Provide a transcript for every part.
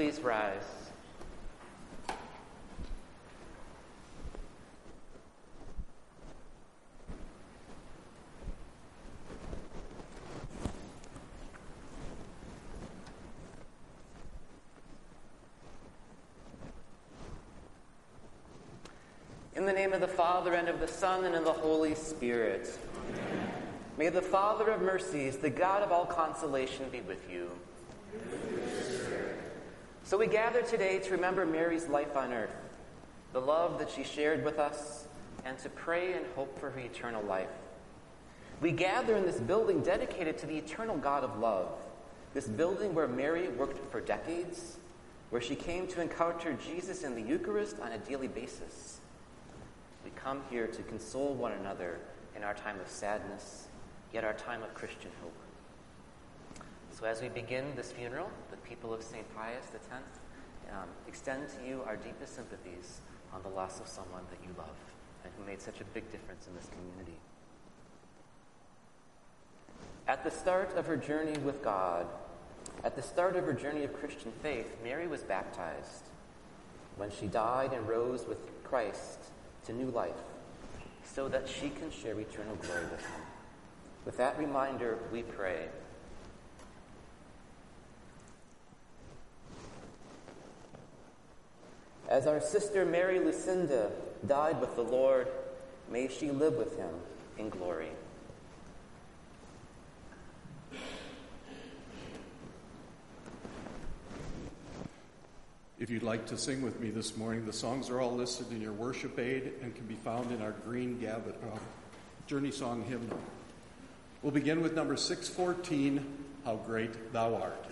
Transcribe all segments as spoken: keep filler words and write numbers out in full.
please rise? In the name of the Father, and of the Son, and of the Holy Spirit. Amen. May the Father of mercies, the God of all consolation, be with you. So we gather today to remember Mary's life on earth, the love that she shared with us, and to pray and hope for her eternal life. We gather in this building dedicated to the eternal God of love, this building where Mary worked for decades, where she came to encounter Jesus in the Eucharist on a daily basis. We come here to console one another in our time of sadness, yet our time of Christian hope. So as we begin this funeral, the people of Saint Pius X um, extend to you our deepest sympathies on the loss of someone that you love and who made such a big difference in this community. At the start of her journey with God, at the start of her journey of Christian faith, Mary was baptized. When she died and rose with Christ to new life, so that she can share eternal glory with him. With that reminder, we pray. As our sister Mary Lucinda died with the Lord, may she live with him in glory. If you'd like to sing with me this morning, the songs are all listed in your worship aid and can be found in our green Gavin, uh, Journey Song hymnal. We'll begin with number six fourteen, How Great Thou Art.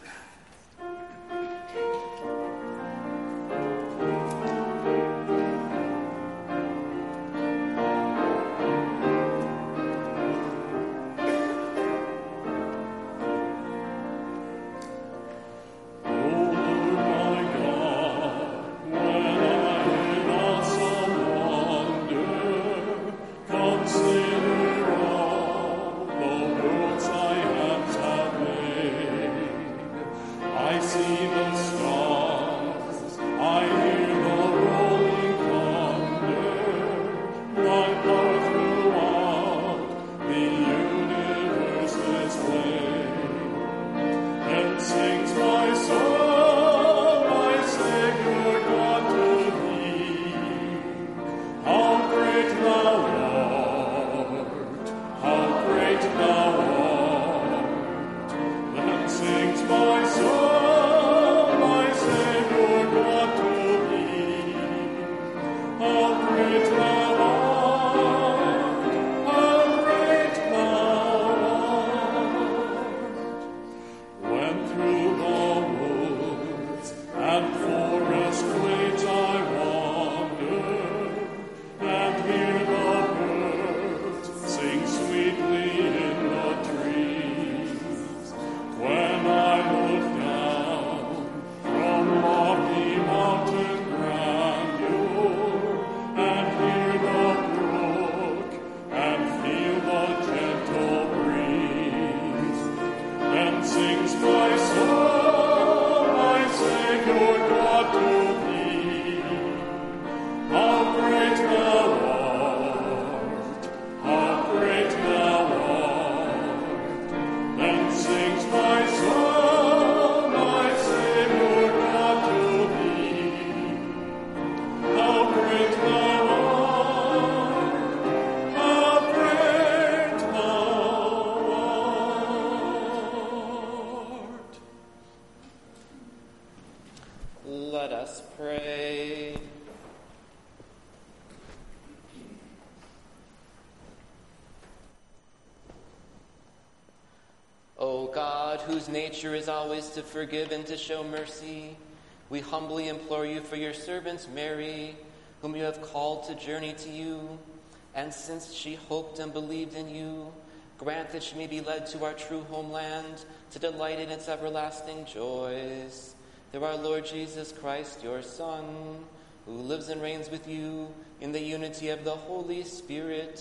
Whose nature is always to forgive and to show mercy, we humbly implore you for your servant Mary, whom you have called to journey to you, and since she hoped and believed in you, grant that she may be led to our true homeland, to delight in its everlasting joys. Through our Lord Jesus Christ, your Son, who lives and reigns with you in the unity of the Holy Spirit,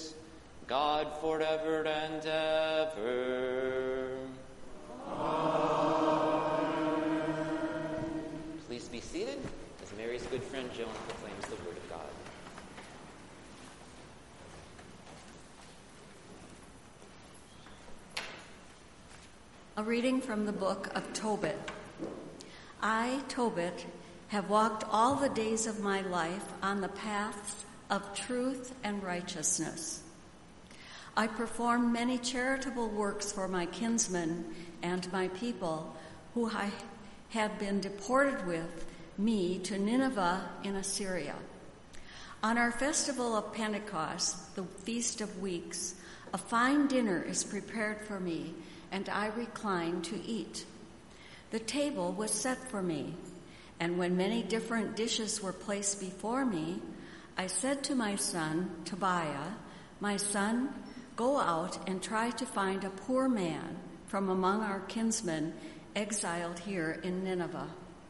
God forever and ever. Amen. be seated as Mary's good friend Joan proclaims the Word of God. A reading from the book of Tobit. I, Tobit, have walked all the days of my life on the paths of truth and righteousness. I performed many charitable works for my kinsmen and my people, who I had been deported with me to Nineveh in Assyria. On our festival of Pentecost, the Feast of Weeks, a fine dinner is prepared for me, and I recline to eat. The table was set for me, and when many different dishes were placed before me, I said to my son, Tobiah, "My son, go out and try to find a poor man from among our kinsmen exiled here in Nineveh.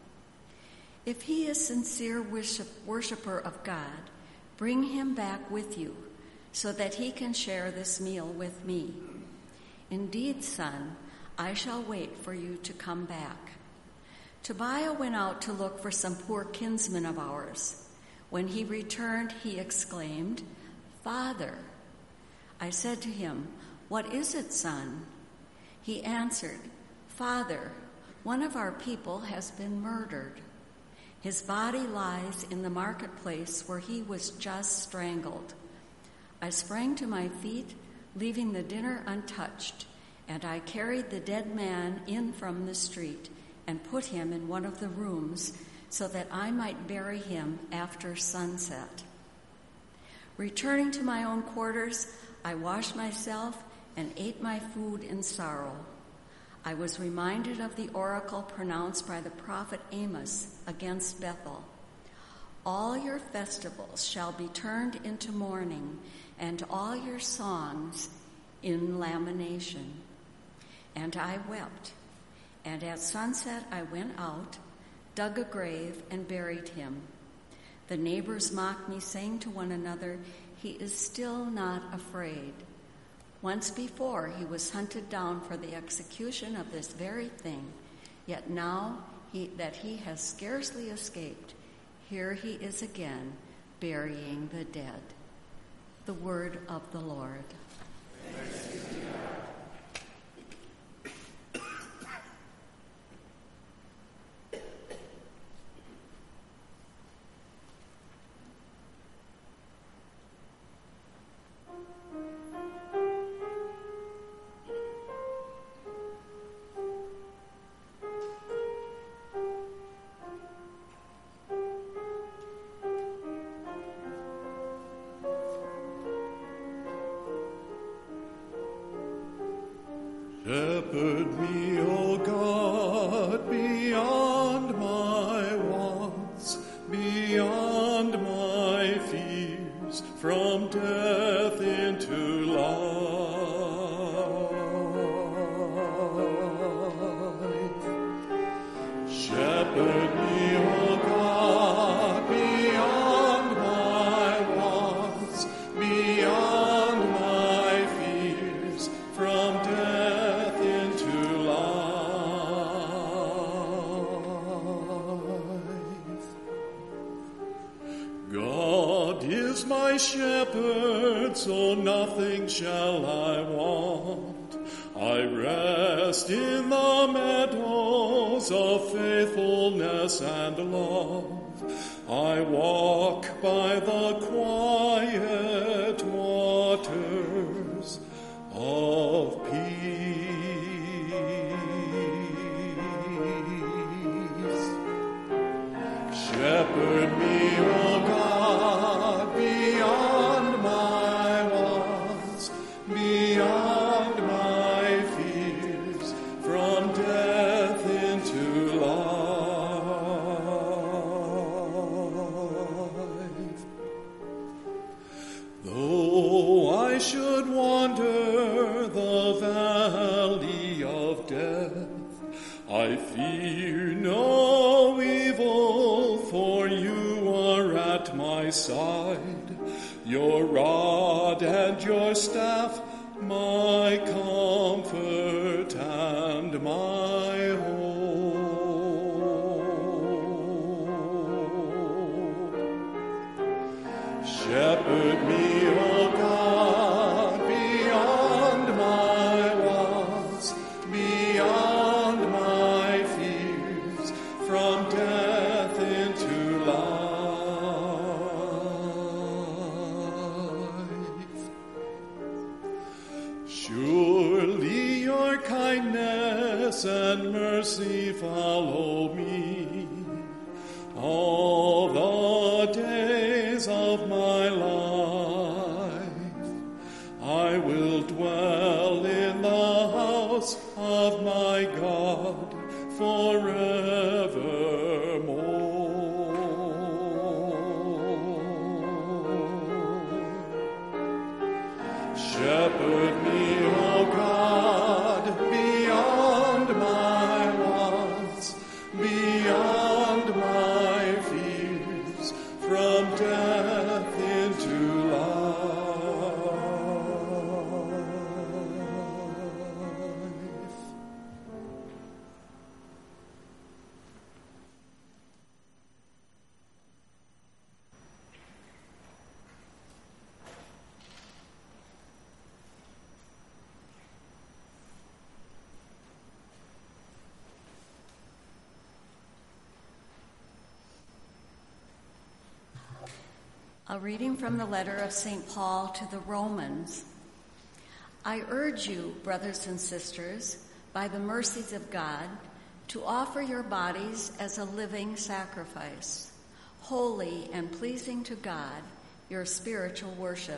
If he is sincere worship, worshiper of God, bring him back with you, so that he can share this meal with me. Indeed, son, I shall wait for you to come back." Tobiah went out to look for some poor kinsman of ours. When he returned, he exclaimed, "Father." I said to him, "What is it, son?" He answered, "Father, one of our people has been murdered. His body lies in the marketplace where he was just strangled." I sprang to my feet, leaving the dinner untouched, and I carried the dead man in from the street and put him in one of the rooms so that I might bury him after sunset. Returning to my own quarters, I washed myself and ate my food in sorrow. I was reminded of the oracle pronounced by the prophet Amos against Bethel. "All your festivals shall be turned into mourning, and all your songs in lamentation." And I wept. And at sunset I went out, dug a grave, and buried him. The neighbors mocked me, saying to one another, "He is still not afraid." Once before he was hunted down for the execution of this very thing, yet now he, that he has scarcely escaped, here he is again, burying the dead. The word of the Lord. Thanks be to God. Shepherd me, O God, beyond my wants, beyond my fears, from death into life. Shepherd me, O God, beyond my wants, beyond my fears, from death my shepherd, so nothing shall I want. I rest in the meadows of faithfulness and love. I walk by the quiet waters of peace. Shepherd me, O God, beyond my wants, beyond my fears, from death into life. Though I should wander the valley of death, I fear no evil, for you are at my side. Your rod and your staff, my comfort and my hope. Surely your kindness and mercy follow me all the days of my life. I will dwell in the house of my God forevermore. Shepherd me, O God, beyond my wants, beyond my fears, from death into life. A reading from the letter of Saint Paul to the Romans. I urge you, brothers and sisters, by the mercies of God, to offer your bodies as a living sacrifice, holy and pleasing to God, your spiritual worship.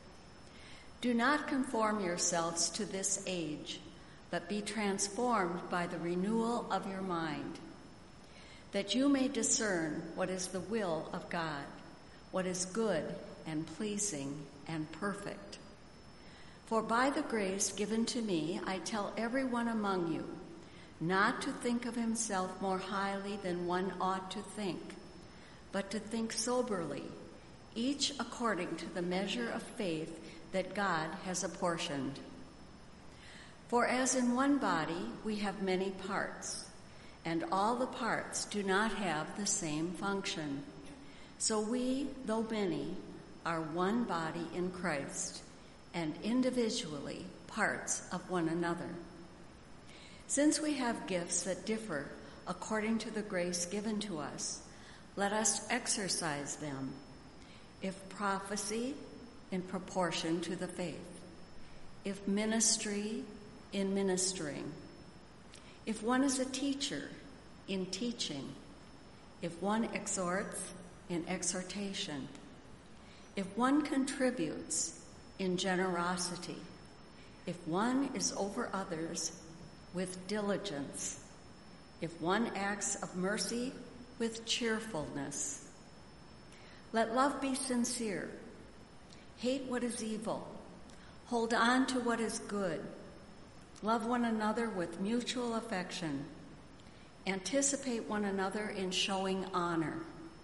Do not conform yourselves to this age, but be transformed by the renewal of your mind, that you may discern what is the will of God, what is good and pleasing and perfect. For by the grace given to me, I tell everyone among you not to think of himself more highly than one ought to think, but to think soberly, each according to the measure of faith that God has apportioned. For as in one body we have many parts, and all the parts do not have the same function. So we, though many, are one body in Christ, and individually parts of one another. Since we have gifts that differ according to the grace given to us, let us exercise them. If prophecy, in proportion to the faith. If ministry, in ministering. If one is a teacher, in teaching. If one exhorts, in exhortation. If one contributes, in generosity. If one is over others, with diligence. If one acts of mercy, with cheerfulness. Let love be sincere. Hate what is evil. Hold on to what is good. Love one another with mutual affection. Anticipate one another in showing honor.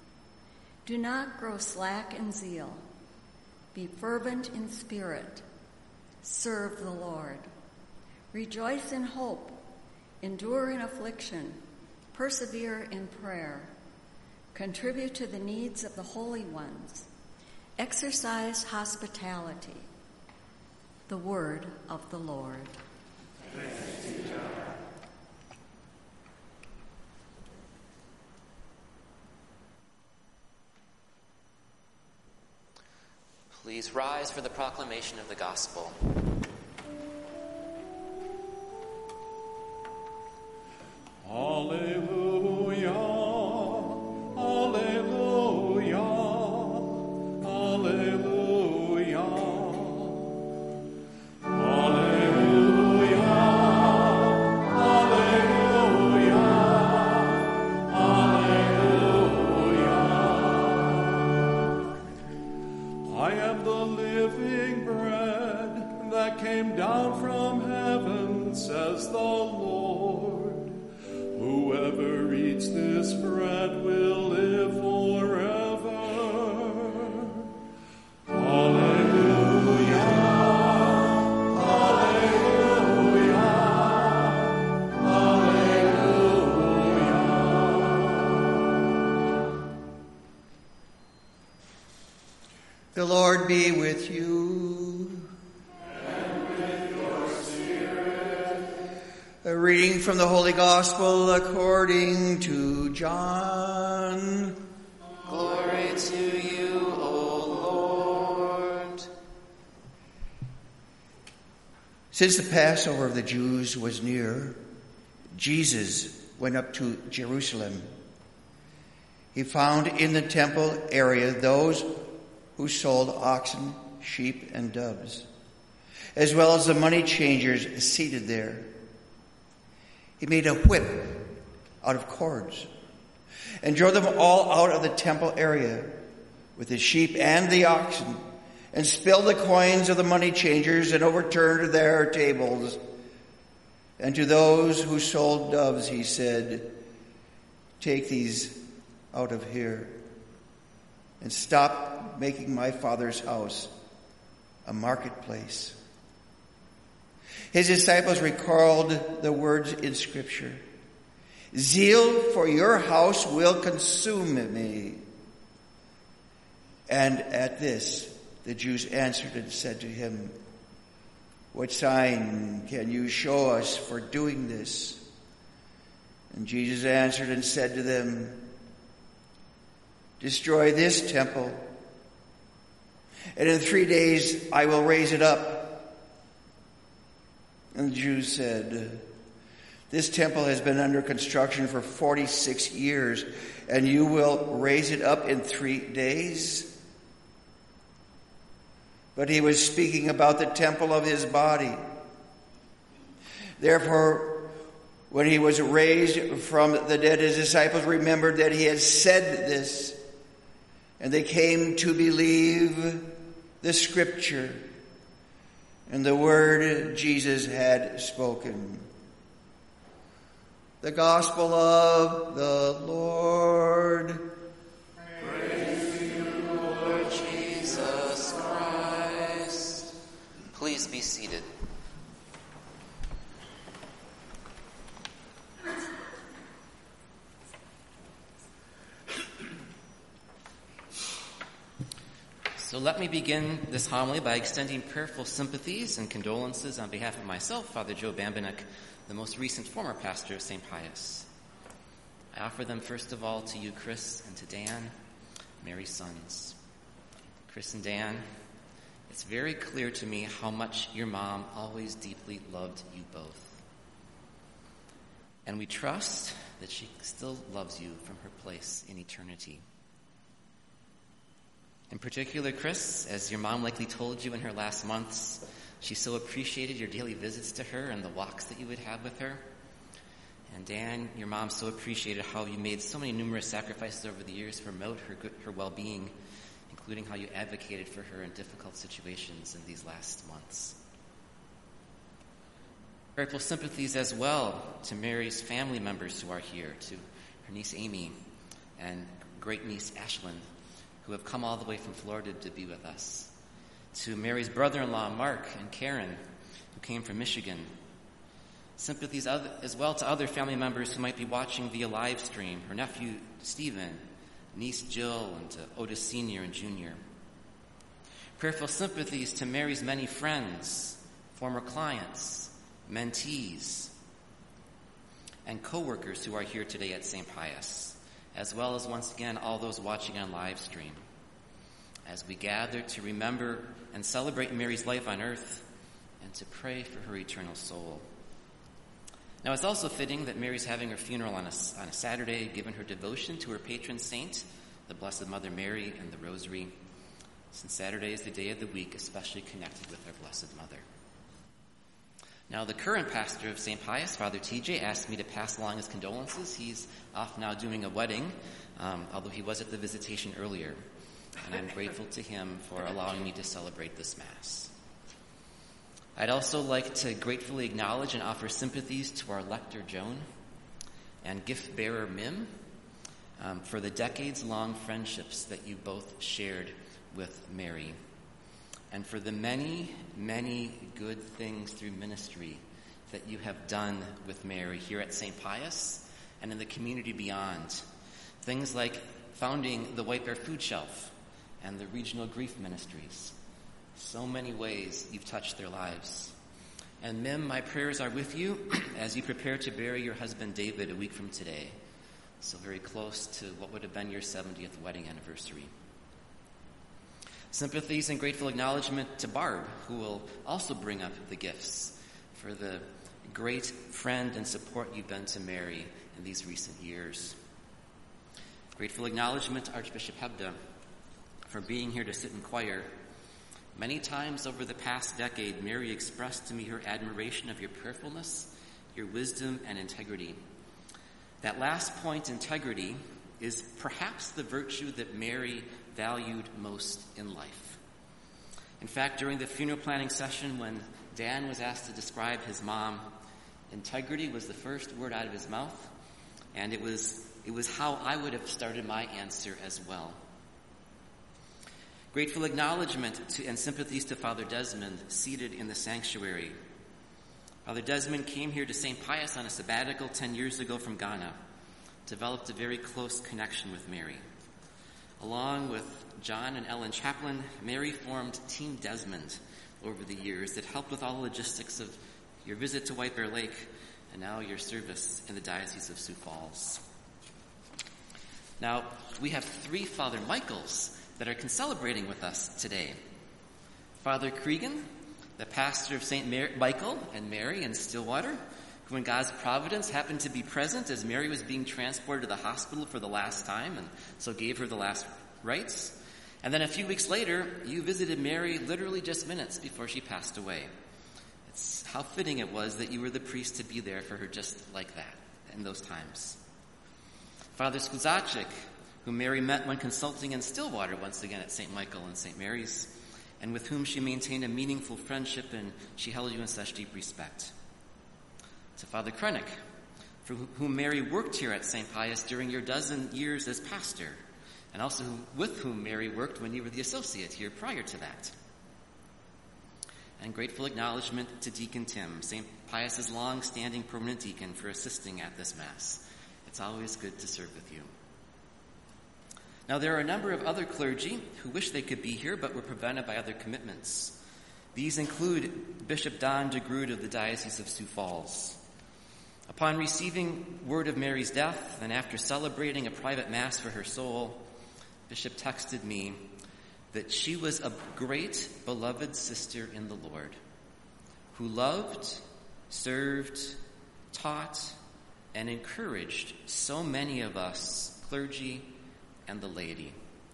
Do not grow slack in zeal. Be fervent in spirit. Serve the Lord. Rejoice in hope. Endure in affliction. Persevere in prayer. Contribute to the needs of the holy ones. Exercise hospitality. The word of the Lord. Thanks be to God. Please rise for the proclamation of the gospel. Alleluia, alleluia, alleluia, alleluia, alleluia, alleluia. I am the living bread that came down from heaven, says the Lord. Whoever eats this bread will live forever. Alleluia, alleluia, alleluia. The Lord be with you. A reading from the Holy Gospel according to John. Glory to you, O Lord. Since the Passover of the Jews was near, Jesus went up to Jerusalem. He found in the temple area those who sold oxen, sheep, and doves, as well as the money changers seated there. He made a whip out of cords and drove them all out of the temple area with the sheep and the oxen, and spilled the coins of the money changers and overturned their tables. And to those who sold doves he said, "Take these out of here and stop making my Father's house a marketplace." His disciples recalled the words in Scripture, "Zeal for your house will consume me." And at this, the Jews answered and said to him, "What sign can you show us for doing this?" And Jesus answered and said to them, "Destroy this temple, and in three days I will raise it up." And the Jews said, "This temple has been under construction for forty-six years, and you will raise it up in three days?" But he was speaking about the temple of his body. Therefore, when he was raised from the dead, his disciples remembered that he had said this, and they came to believe the Scripture and the word Jesus had spoken. The Gospel of the Lord. Praise to you, Lord Jesus Christ. Please be seated. So let me begin this homily by extending prayerful sympathies and condolences on behalf of myself, Father Joe Bambanek, the most recent former pastor of Saint Pius. I offer them first of all to you, Chris, and to Dan, Mary's sons. Chris and Dan, it's very clear to me how much your mom always deeply loved you both. And we trust that she still loves you from her place in eternity. In particular, Chris, as your mom likely told you in her last months, she so appreciated your daily visits to her and the walks that you would have with her. And Dan, your mom so appreciated how you made so many numerous sacrifices over the years to promote her good, her well-being, including how you advocated for her in difficult situations in these last months. Grateful sympathies as well to Mary's family members who are here, to her niece Amy and great-niece Ashlyn, who have come all the way from Florida to be with us. To Mary's brother-in-law, Mark, and Karen, who came from Michigan. Sympathies as well to other family members who might be watching via live stream. Her nephew, Stephen, niece Jill, and to Otis Senior and Junior. Prayerful sympathies to Mary's many friends, former clients, mentees, and co-workers who are here today at Saint Pius, as well as, once again, all those watching on live stream, as we gather to remember and celebrate Mary's life on earth and to pray for her eternal soul. Now, it's also fitting that Mary's having her funeral on a, on a Saturday, given her devotion to her patron saint, the Blessed Mother Mary, and the Rosary, since Saturday is the day of the week especially connected with our Blessed Mother. Now, the current pastor of Saint Pius, Father T J, asked me to pass along his condolences. He's off now doing a wedding, um, although he was at the visitation earlier. And I'm grateful to him for allowing me to celebrate this Mass. I'd also like to gratefully acknowledge and offer sympathies to our lector, Joan, and gift bearer, Mim, um, for the decades-long friendships that you both shared with Mary, and for the many, many good things through ministry that you have done with Mary here at Saint Pius and in the community beyond. Things like founding the White Bear Food Shelf and the regional grief ministries. So many ways you've touched their lives. And Mim, my prayers are with you as you prepare to bury your husband David a week from today. So very close to what would have been your seventieth wedding anniversary. Sympathies and grateful acknowledgement to Barb, who will also bring up the gifts. for the great friend and support you've been to Mary in these recent years. Grateful acknowledgement to Archbishop Hebda for being here to sit in choir. Many times over the past decade, Mary expressed to me her admiration of your prayerfulness, your wisdom, and integrity. That last point, integrity, is perhaps the virtue that Mary valued most in life. In fact, during the funeral planning session, when Dan was asked to describe his mom, integrity was the first word out of his mouth, and it was it was how I would have started my answer as well. Grateful acknowledgement to, and sympathies to Father Desmond, seated in the sanctuary. Father Desmond came here to Saint Pius on a sabbatical ten years ago from Ghana, developed a very close connection with Mary. Along with John and Ellen Chaplin, Mary formed Team Desmond over the years that helped with all the logistics of your visit to White Bear Lake and now your service in the Diocese of Sioux Falls. Now, we have three Father Michaels that are celebrating with us today. Father Cregan, the pastor of Saint Mar- Michael and Mary in Stillwater, who in God's providence happened to be present as Mary was being transported to the hospital for the last time and so gave her the last rites. And then a few weeks later, you visited Mary literally just minutes before she passed away. It's how fitting it was that you were the priest to be there for her just like that in those times. Father Skuzacek, whom Mary met when consulting in Stillwater once again at Saint Michael and Saint Mary's, and with whom she maintained a meaningful friendship and she held you in such deep respect. To Father Krennick, for whom Mary worked here at Saint Pius during your dozen years as pastor, and also with whom Mary worked when you were the associate here prior to that. And grateful acknowledgement to Deacon Tim, Saint Pius's long-standing permanent deacon, for assisting at this Mass. It's always good to serve with you. Now, there are a number of other clergy who wish they could be here but were prevented by other commitments. These include Bishop Don DeGrood of the Diocese of Sioux Falls. Upon receiving word of Mary's death and after celebrating a private Mass for her soul, Bishop texted me that she was a great beloved sister in the Lord who loved, served, taught, and encouraged so many of us, clergy and the laity.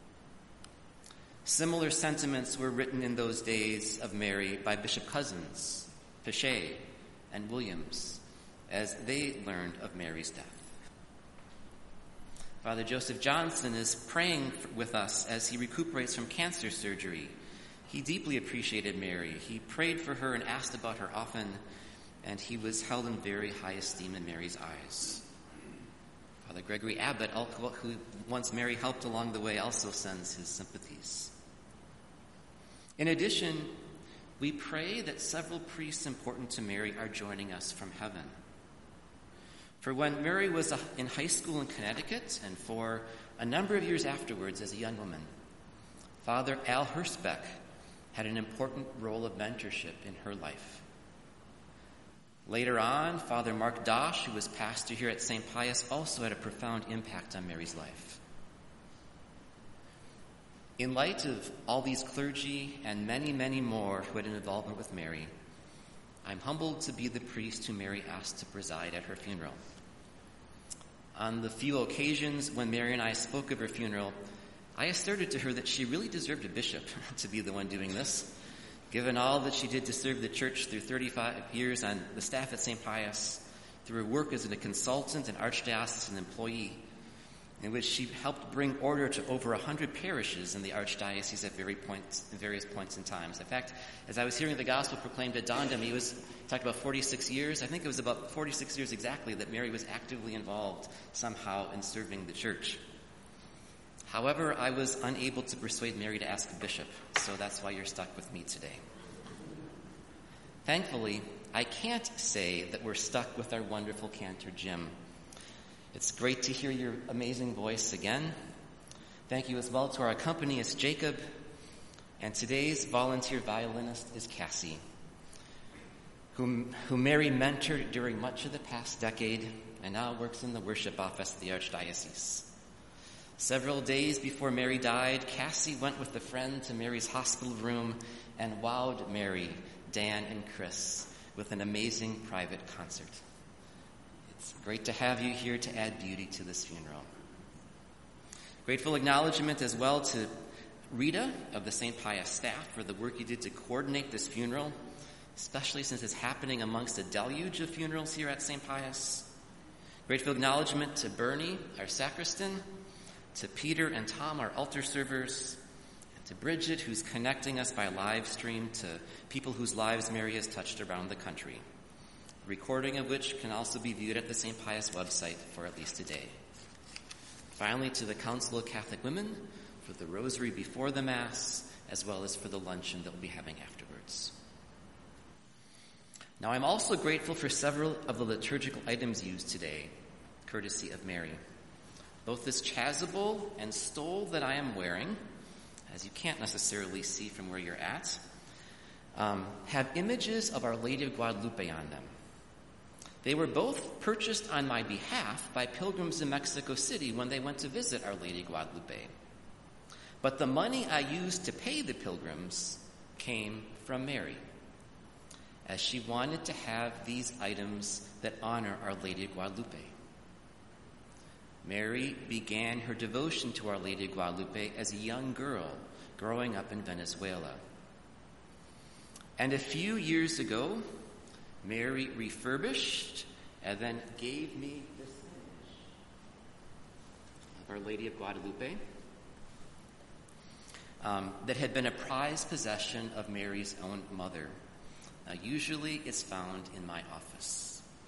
Similar sentiments were written in those days of Mary by Bishop Cousins, Pichet, and Williams as they learned of Mary's death. Father Joseph Johnson is praying with us as he recuperates from cancer surgery. He deeply appreciated Mary. He prayed for her and asked about her often, and he was held in very high esteem in Mary's eyes. Father Gregory Abbott, who once Mary helped along the way, also sends his sympathies. In addition, we pray that several priests important to Mary are joining us from heaven. For when Mary was in high school in Connecticut, and for a number of years afterwards as a young woman, Father Al Hersbeck had an important role of mentorship in her life. Later on, Father Mark Dosh, who was pastor here at Saint Pius, also had a profound impact on Mary's life. In light of all these clergy and many, many more who had an involvement with Mary, I'm humbled to be the priest who Mary asked to preside at her funeral. On the few occasions when Mary and I spoke of her funeral, I asserted to her that she really deserved a bishop to be the one doing this, given all that she did to serve the church through thirty-five years on the staff at Saint Pius, through her work as a consultant and archdiocesan employee, in which she helped bring order to over one hundred parishes in the archdiocese at very points, various points in times. In fact, as I was hearing the gospel proclaimed, it dawned on me, it was talked about forty-six years. I think it was about forty-six years exactly that Mary was actively involved somehow in serving the church. However, I was unable to persuade Mary to ask a bishop, so that's why you're stuck with me today. Thankfully, I can't say that we're stuck with our wonderful cantor, Jim. It's great to hear your amazing voice again. Thank you as well to our accompanist, Jacob, and today's volunteer violinist is Cassie, whom, whom Mary mentored during much of the past decade and now works in the worship office of the Archdiocese. Several days before Mary died, Cassie went with a friend to Mary's hospital room and wowed Mary, Dan, and Chris with an amazing private concert. It's great to have you here to add beauty to this funeral. Grateful acknowledgement as well to Rita of the Saint Pius staff for the work you did to coordinate this funeral, especially since it's happening amongst a deluge of funerals here at Saint Pius. Grateful acknowledgement to Bernie, our sacristan, to Peter and Tom, our altar servers, and to Bridget, who's connecting us by live stream to people whose lives Mary has touched around the country, a recording of which can also be viewed at the Saint Pius website for at least a day. Finally, to the Council of Catholic Women for the rosary before the Mass, as well as for the luncheon that we'll be having afterwards. Now, I'm also grateful for several of the liturgical items used today, courtesy of Mary. Both this chasuble and stole that I am wearing, as you can't necessarily see from where you're at, um, have images of Our Lady of Guadalupe on them. They were both purchased on my behalf by pilgrims in Mexico City when they went to visit Our Lady Guadalupe. But the money I used to pay the pilgrims came from Mary, as she wanted to have these items that honor Our Lady Guadalupe. Mary began her devotion to Our Lady Guadalupe as a young girl growing up in Venezuela. And a few years ago, Mary refurbished and then gave me this image of Our Lady of Guadalupe um, that had been a prized possession of Mary's own mother. Now, usually it's found in my office.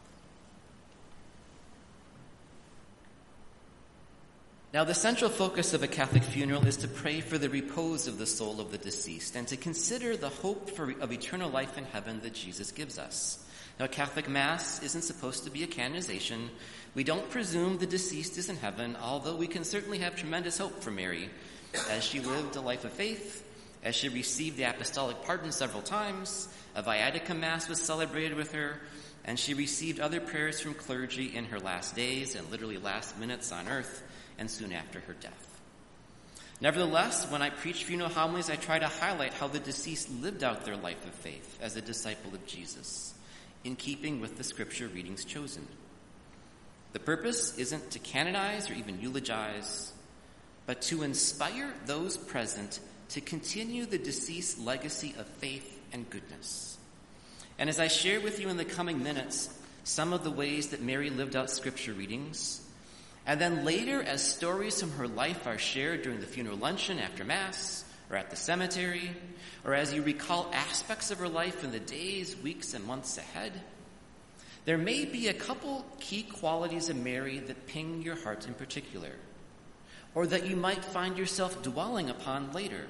Now, the central focus of a Catholic funeral is to pray for the repose of the soul of the deceased and to consider the hope for, of eternal life in heaven that Jesus gives us. Now, Catholic Mass isn't supposed to be a canonization. We don't presume the deceased is in heaven, although we can certainly have tremendous hope for Mary as she lived a life of faith, as she received the apostolic pardon several times, a Viaticum Mass was celebrated with her, and she received other prayers from clergy in her last days and literally last minutes on earth and soon after her death. Nevertheless, when I preach funeral homilies, I try to highlight how the deceased lived out their life of faith as a disciple of Jesus, in keeping with the scripture readings chosen. The purpose isn't to canonize or even eulogize, but to inspire those present to continue the deceased's legacy of faith and goodness. And as I share with you in the coming minutes some of the ways that Mary lived out scripture readings, and then later as stories from her life are shared during the funeral luncheon after Mass, or at the cemetery, or as you recall aspects of her life in the days, weeks, and months ahead, there may be a couple key qualities of Mary that ping your heart in particular, or that you might find yourself dwelling upon later.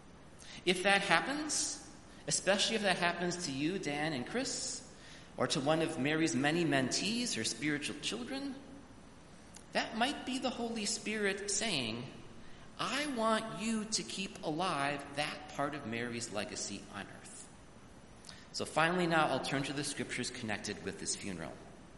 If that happens, especially if that happens to you, Dan and Chris, or to one of Mary's many mentees, her spiritual children, that might be the Holy Spirit saying, I want you to keep alive that part of Mary's legacy on earth. So finally now I'll turn to the scriptures connected with this funeral.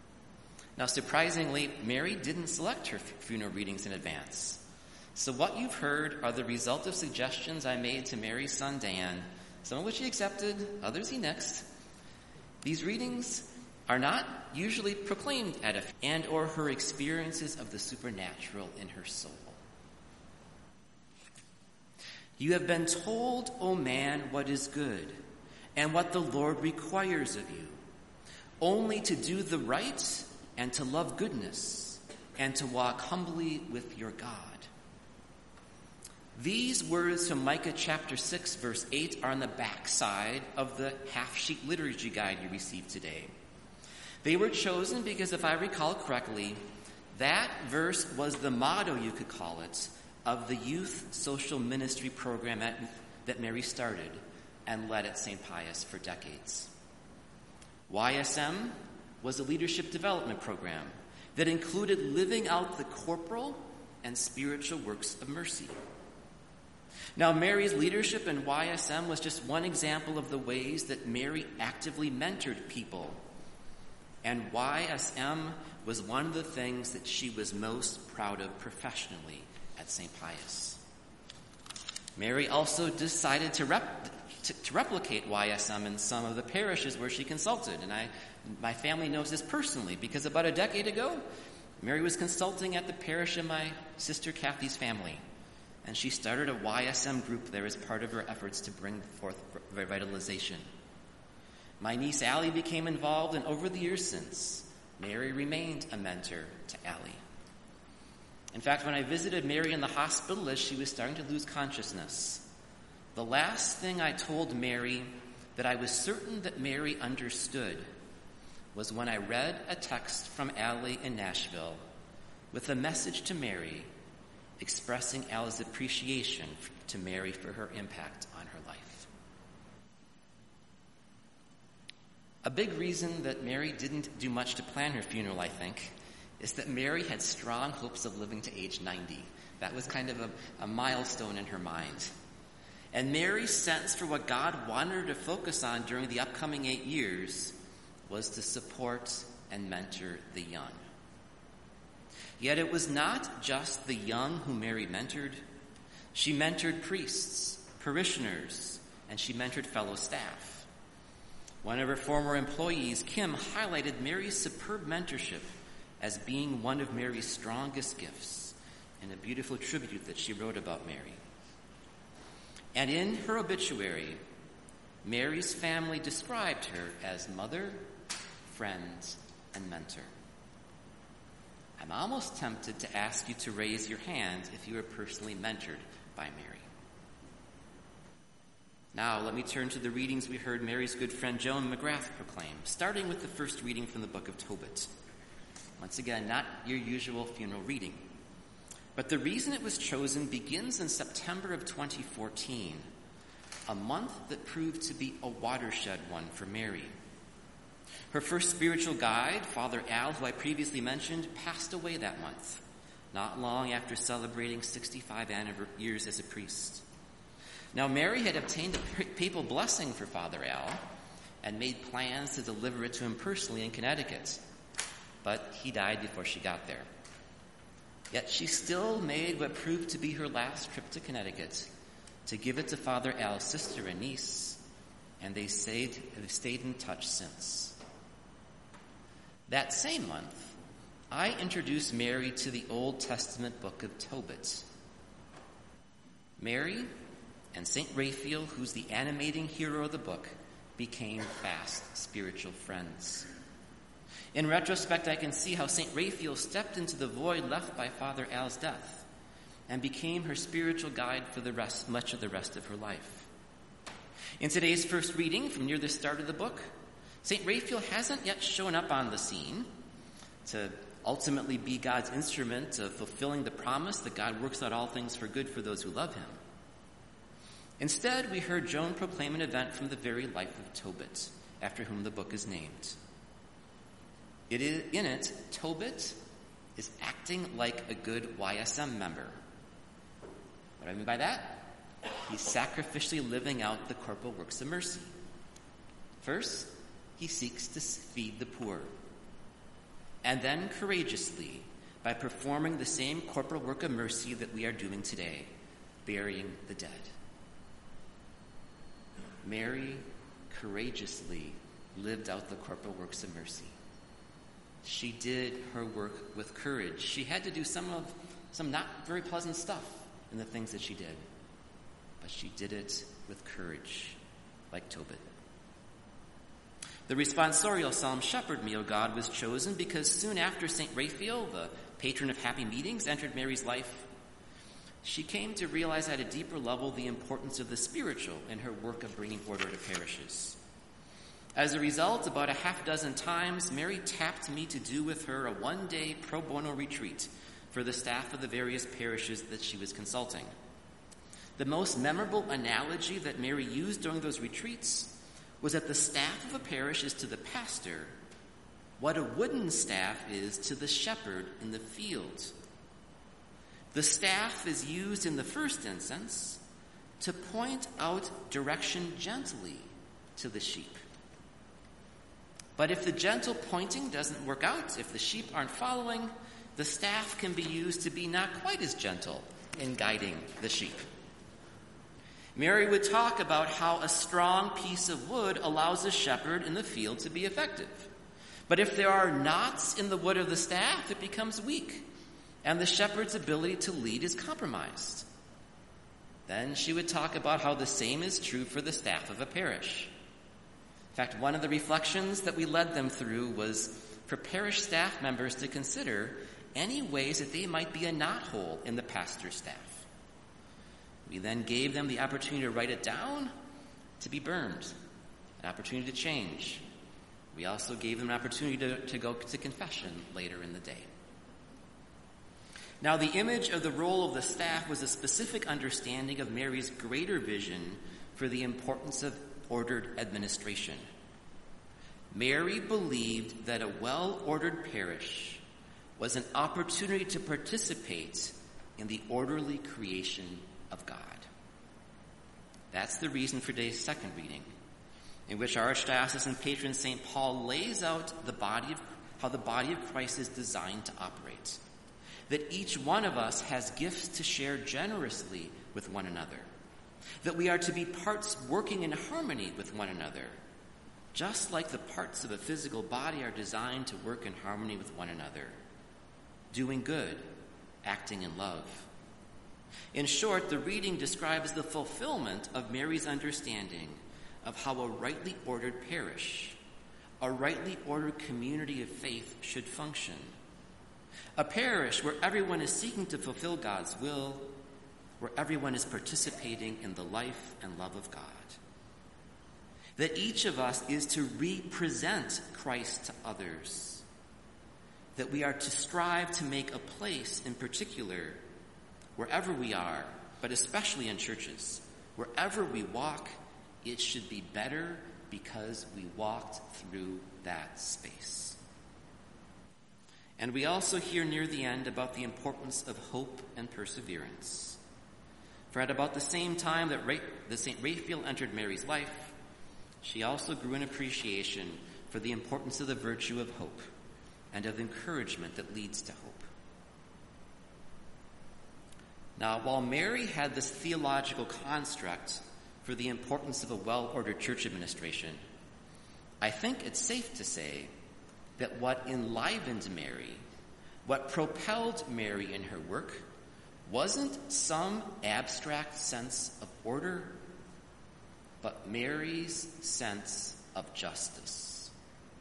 Now surprisingly, Mary didn't select her funeral readings in advance. So what you've heard are the result of suggestions I made to Mary's son Dan, some of which he accepted, others he nixed. These readings are not usually proclaimed at a and or her experiences of the supernatural in her soul. You have been told, O man, what is good, and what the Lord requires of you, only to do the right and to love goodness, and to walk humbly with your God. These words from Micah chapter six, verse eight are on the back side of the half-sheet liturgy guide you received today. They were chosen because, if I recall correctly, that verse was the motto, you could call it, of the youth social ministry program at, that Mary started and led at Saint Pius for decades. Y S M was a leadership development program that included living out the corporal and spiritual works of mercy. Now, Mary's leadership in Y S M was just one example of the ways that Mary actively mentored people. And Y S M was one of the things that she was most proud of professionally at Saint Pius. Mary also decided to, rep- to, to replicate Y S M in some of the parishes where she consulted. And I, my family knows this personally because about a decade ago, Mary was consulting at the parish of my sister Kathy's family. And she started a Y S M group there as part of her efforts to bring forth revitalization. My niece Allie became involved, and over the years since, Mary remained a mentor to Allie. In fact, when I visited Mary in the hospital as she was starting to lose consciousness, the last thing I told Mary that I was certain that Mary understood was when I read a text from Allie in Nashville with a message to Mary expressing Allie's appreciation to Mary for her impact on her life. A big reason that Mary didn't do much to plan her funeral, I think, is that Mary had strong hopes of living to age ninety. That was kind of a, a milestone in her mind. And Mary's sense for what God wanted her to focus on during the upcoming eight years was to support and mentor the young. Yet it was not just the young who Mary mentored. She mentored priests, parishioners, and she mentored fellow staff. One of her former employees, Kim, highlighted Mary's superb mentorship as being one of Mary's strongest gifts in a beautiful tribute that she wrote about Mary. And in her obituary, Mary's family described her as mother, friend, and mentor. I'm almost tempted to ask you to raise your hand if you were personally mentored by Mary. Now, let me turn to the readings we heard Mary's good friend Joan McGrath proclaim, starting with the first reading from the book of Tobit. Once again, not your usual funeral reading. But the reason it was chosen begins in September of twenty fourteen, a month that proved to be a watershed one for Mary. Her first spiritual guide, Father Al, who I previously mentioned, passed away that month, not long after celebrating sixty-five years as a priest. Now, Mary had obtained a papal blessing for Father Al and made plans to deliver it to him personally in Connecticut. But he died before she got there. Yet she still made what proved to be her last trip to Connecticut to give it to Father Al's sister and niece, and they stayed, have stayed in touch since. That same month, I introduced Mary to the Old Testament book of Tobit. Mary and Saint Raphael, who's the animating hero of the book, became fast spiritual friends. In retrospect, I can see how Saint Raphael stepped into the void left by Father Al's death and became her spiritual guide for the rest, much of the rest of her life. In today's first reading, from near the start of the book, Saint Raphael hasn't yet shown up on the scene to ultimately be God's instrument of fulfilling the promise that God works out all things for good for those who love him. Instead, we heard Joan proclaim an event from the very life of Tobit, after whom the book is named. It is, in it, Tobit is acting like a good Y S M member. What do I mean by that? He's sacrificially living out the corporal works of mercy. First, he seeks to feed the poor. And then courageously, by performing the same corporal work of mercy that we are doing today, burying the dead. Mary courageously lived out the corporal works of mercy. She did her work with courage. She had to do some of some not very pleasant stuff in the things that she did. But she did it with courage, like Tobit. The responsorial psalm, Shepherd Me, O God, was chosen because soon after Saint Raphael, the patron of happy meetings, entered Mary's life, she came to realize at a deeper level the importance of the spiritual in her work of bringing order to parishes. As a result, about a half dozen times, Mary tapped me to do with her a one-day pro bono retreat for the staff of the various parishes that she was consulting. The most memorable analogy that Mary used during those retreats was that the staff of a parish is to the pastor what a wooden staff is to the shepherd in the field. The staff is used in the first instance to point out direction gently to the sheep. But if the gentle pointing doesn't work out, if the sheep aren't following, the staff can be used to be not quite as gentle in guiding the sheep. Mary would talk about how a strong piece of wood allows a shepherd in the field to be effective. But if there are knots in the wood of the staff, it becomes weak, and the shepherd's ability to lead is compromised. Then she would talk about how the same is true for the staff of a parish. In fact, one of the reflections that we led them through was for parish staff members to consider any ways that they might be a knothole in the pastor's staff. We then gave them the opportunity to write it down, to be burned, an opportunity to change. We also gave them an opportunity to, to go to confession later in the day. Now, the image of the role of the staff was a specific understanding of Mary's greater vision for the importance of ordered administration. Mary believed that a well-ordered parish was an opportunity to participate in the orderly creation of God. That's the reason for today's second reading, in which our Archdiocesan patron Saint Paul lays out the body of, how the body of Christ is designed to operate. That each one of us has gifts to share generously with one another. That we are to be parts working in harmony with one another, just like the parts of a physical body are designed to work in harmony with one another, doing good, acting in love. In short, the reading describes the fulfillment of Mary's understanding of how a rightly ordered parish, a rightly ordered community of faith should function. A parish where everyone is seeking to fulfill God's will, where everyone is participating in the life and love of God. That each of us is to represent Christ to others. That we are to strive to make a place in particular, wherever we are, but especially in churches, wherever we walk, it should be better because we walked through that space. And we also hear near the end about the importance of hope and perseverance. For at about the same time that Ra- the Saint Raphael entered Mary's life, she also grew an appreciation for the importance of the virtue of hope and of encouragement that leads to hope. Now, while Mary had this theological construct for the importance of a well-ordered church administration, I think it's safe to say that what enlivened Mary, what propelled Mary in her work, wasn't some abstract sense of order, but Mary's sense of justice.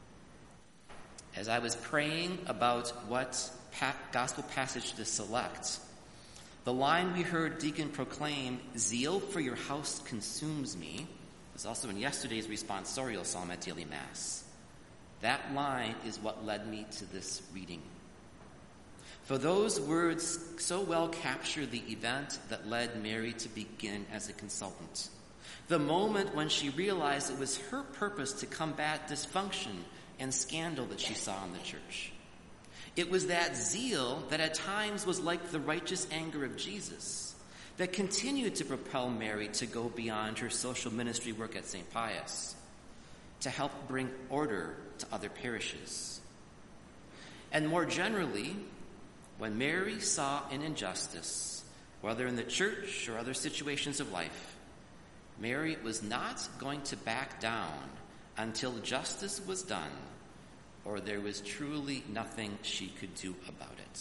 As I was praying about what pa- gospel passage to select, the line we heard Deacon proclaim, "Zeal for your house consumes me," was also in yesterday's responsorial psalm at daily Mass. That line is what led me to this reading. For those words so well capture the event that led Mary to begin as a consultant. The moment when she realized it was her purpose to combat dysfunction and scandal that she saw in the church. It was that zeal that at times was like the righteous anger of Jesus that continued to propel Mary to go beyond her social ministry work at Saint Pius, to help bring order to other parishes. And more generally, when Mary saw an injustice, whether in the church or other situations of life, Mary was not going to back down until justice was done or there was truly nothing she could do about it.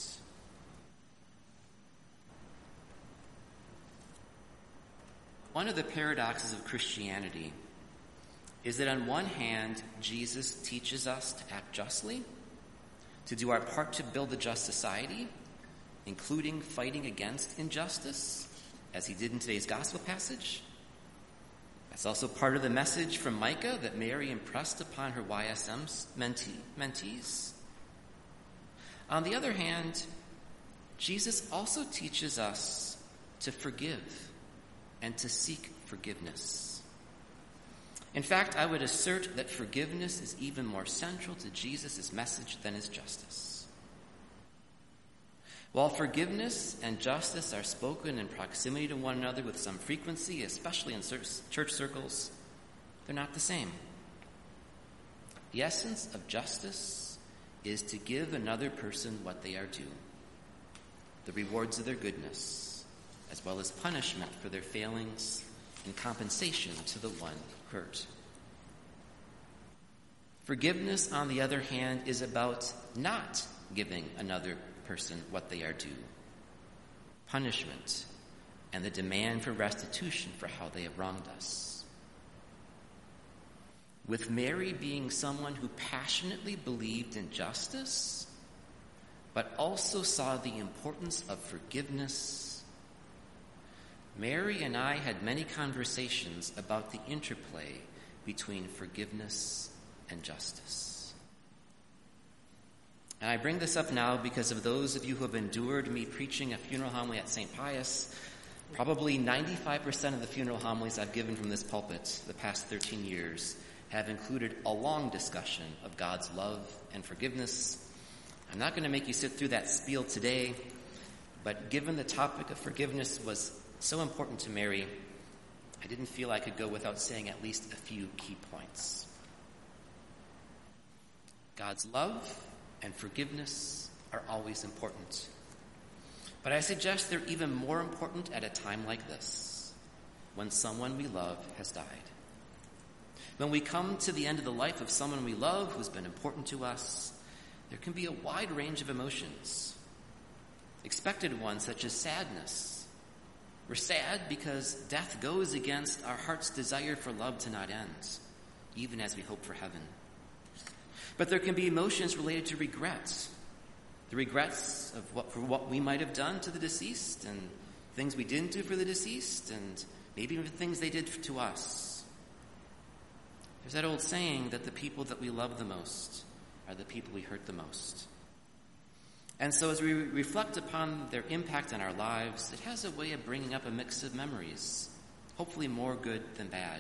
One of the paradoxes of Christianity is that on one hand, Jesus teaches us to act justly, to do our part to build a just society, including fighting against injustice, as he did in today's gospel passage. That's also part of the message from Micah that Mary impressed upon her Y S M mentee, mentees. On the other hand, Jesus also teaches us to forgive and to seek forgiveness. In fact, I would assert that forgiveness is even more central to Jesus' message than his justice. While forgiveness and justice are spoken in proximity to one another with some frequency, especially in church circles, they're not the same. The essence of justice is to give another person what they are due, the rewards of their goodness, as well as punishment for their failings in compensation to the one hurt. Forgiveness, on the other hand, is about not giving another person what they are due, punishment, and the demand for restitution for how they have wronged us. With Mary being someone who passionately believed in justice, but also saw the importance of forgiveness, Mary and I had many conversations about the interplay between forgiveness and justice. And I bring this up now because of those of you who have endured me preaching a funeral homily at Saint Pius. Probably ninety-five percent of the funeral homilies I've given from this pulpit the past thirteen years have included a long discussion of God's love and forgiveness. I'm not going to make you sit through that spiel today, but given the topic of forgiveness was so important to Mary, I didn't feel I could go without saying at least a few key points. God's love and forgiveness are always important. But I suggest they're even more important at a time like this, when someone we love has died. When we come to the end of the life of someone we love who's been important to us, there can be a wide range of emotions. Expected ones such as sadness. We're sad because death goes against our heart's desire for love to not end, even as we hope for heaven. But there can be emotions related to regrets. The regrets of what, for what we might have done to the deceased, and things we didn't do for the deceased, and maybe even things they did to us. There's that old saying that the people that we love the most are the people we hurt the most. And so as we reflect upon their impact on our lives, it has a way of bringing up a mix of memories, hopefully more good than bad.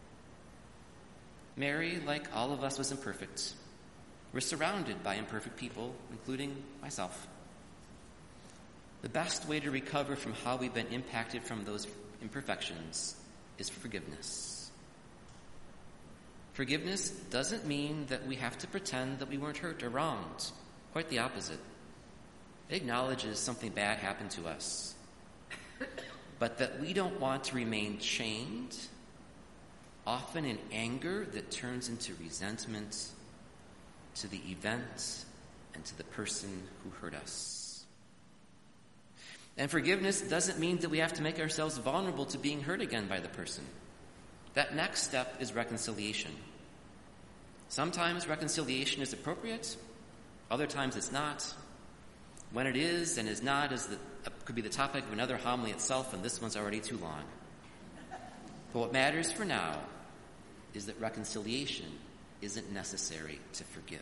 Mary, like all of us, was imperfect. We're surrounded by imperfect people, including myself. The best way to recover from how we've been impacted from those imperfections is forgiveness. Forgiveness doesn't mean that we have to pretend that we weren't hurt or wronged. Quite the opposite. It acknowledges something bad happened to us, but that we don't want to remain chained, often in anger that turns into resentment, to the event and to the person who hurt us. And forgiveness doesn't mean that we have to make ourselves vulnerable to being hurt again by the person. That next step is reconciliation. Sometimes reconciliation is appropriate, other times it's not. When it is and is not is the, uh, could be the topic of another homily itself, and this one's already too long. But what matters for now is that reconciliation isn't necessary to forgive.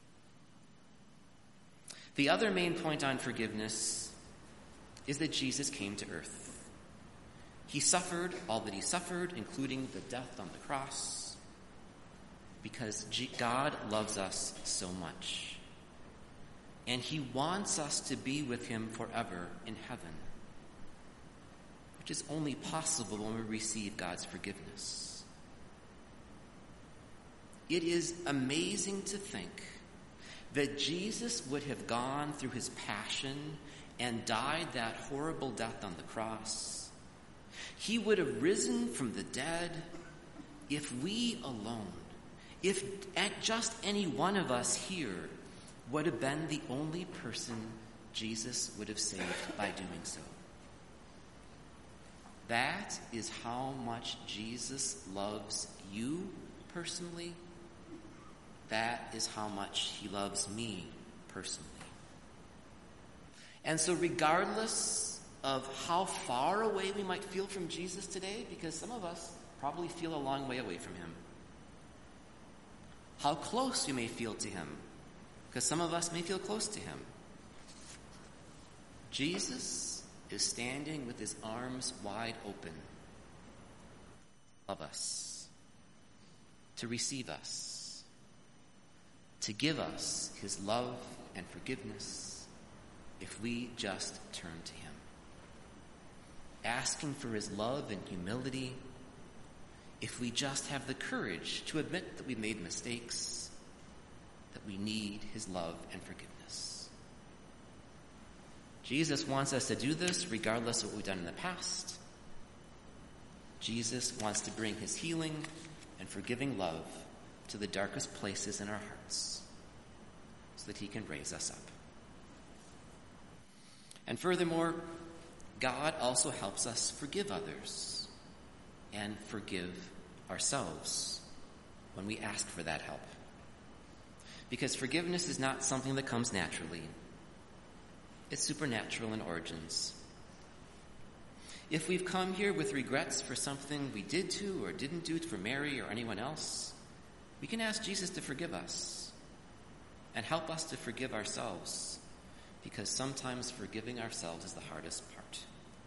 The other main point on forgiveness is that Jesus came to earth. He suffered all that he suffered, including the death on the cross, because God loves us so much. And he wants us to be with him forever in heaven, which is only possible when we receive God's forgiveness. It is amazing to think that Jesus would have gone through his passion and died that horrible death on the cross. He would have risen from the dead if we alone, if just any one of us here would have been the only person Jesus would have saved by doing so. That is how much Jesus loves you personally. That is how much he loves me personally. And so regardless of how far away we might feel from Jesus today, because some of us probably feel a long way away from him, how close we may feel to him, because some of us may feel close to him, Jesus is standing with his arms wide open of us, to receive us, to give us his love and forgiveness if we just turn to him. Asking for his love and humility if we just have the courage to admit that we've made mistakes, that we need his love and forgiveness. Jesus wants us to do this regardless of what we've done in the past. Jesus wants to bring his healing and forgiving love to the darkest places in our hearts so that he can raise us up. And furthermore, God also helps us forgive others and forgive ourselves when we ask for that help. Because forgiveness is not something that comes naturally. It's supernatural in origins. If we've come here with regrets for something we did to or didn't do for Mary or anyone else, we can ask Jesus to forgive us and help us to forgive ourselves, because sometimes forgiving ourselves is the hardest part.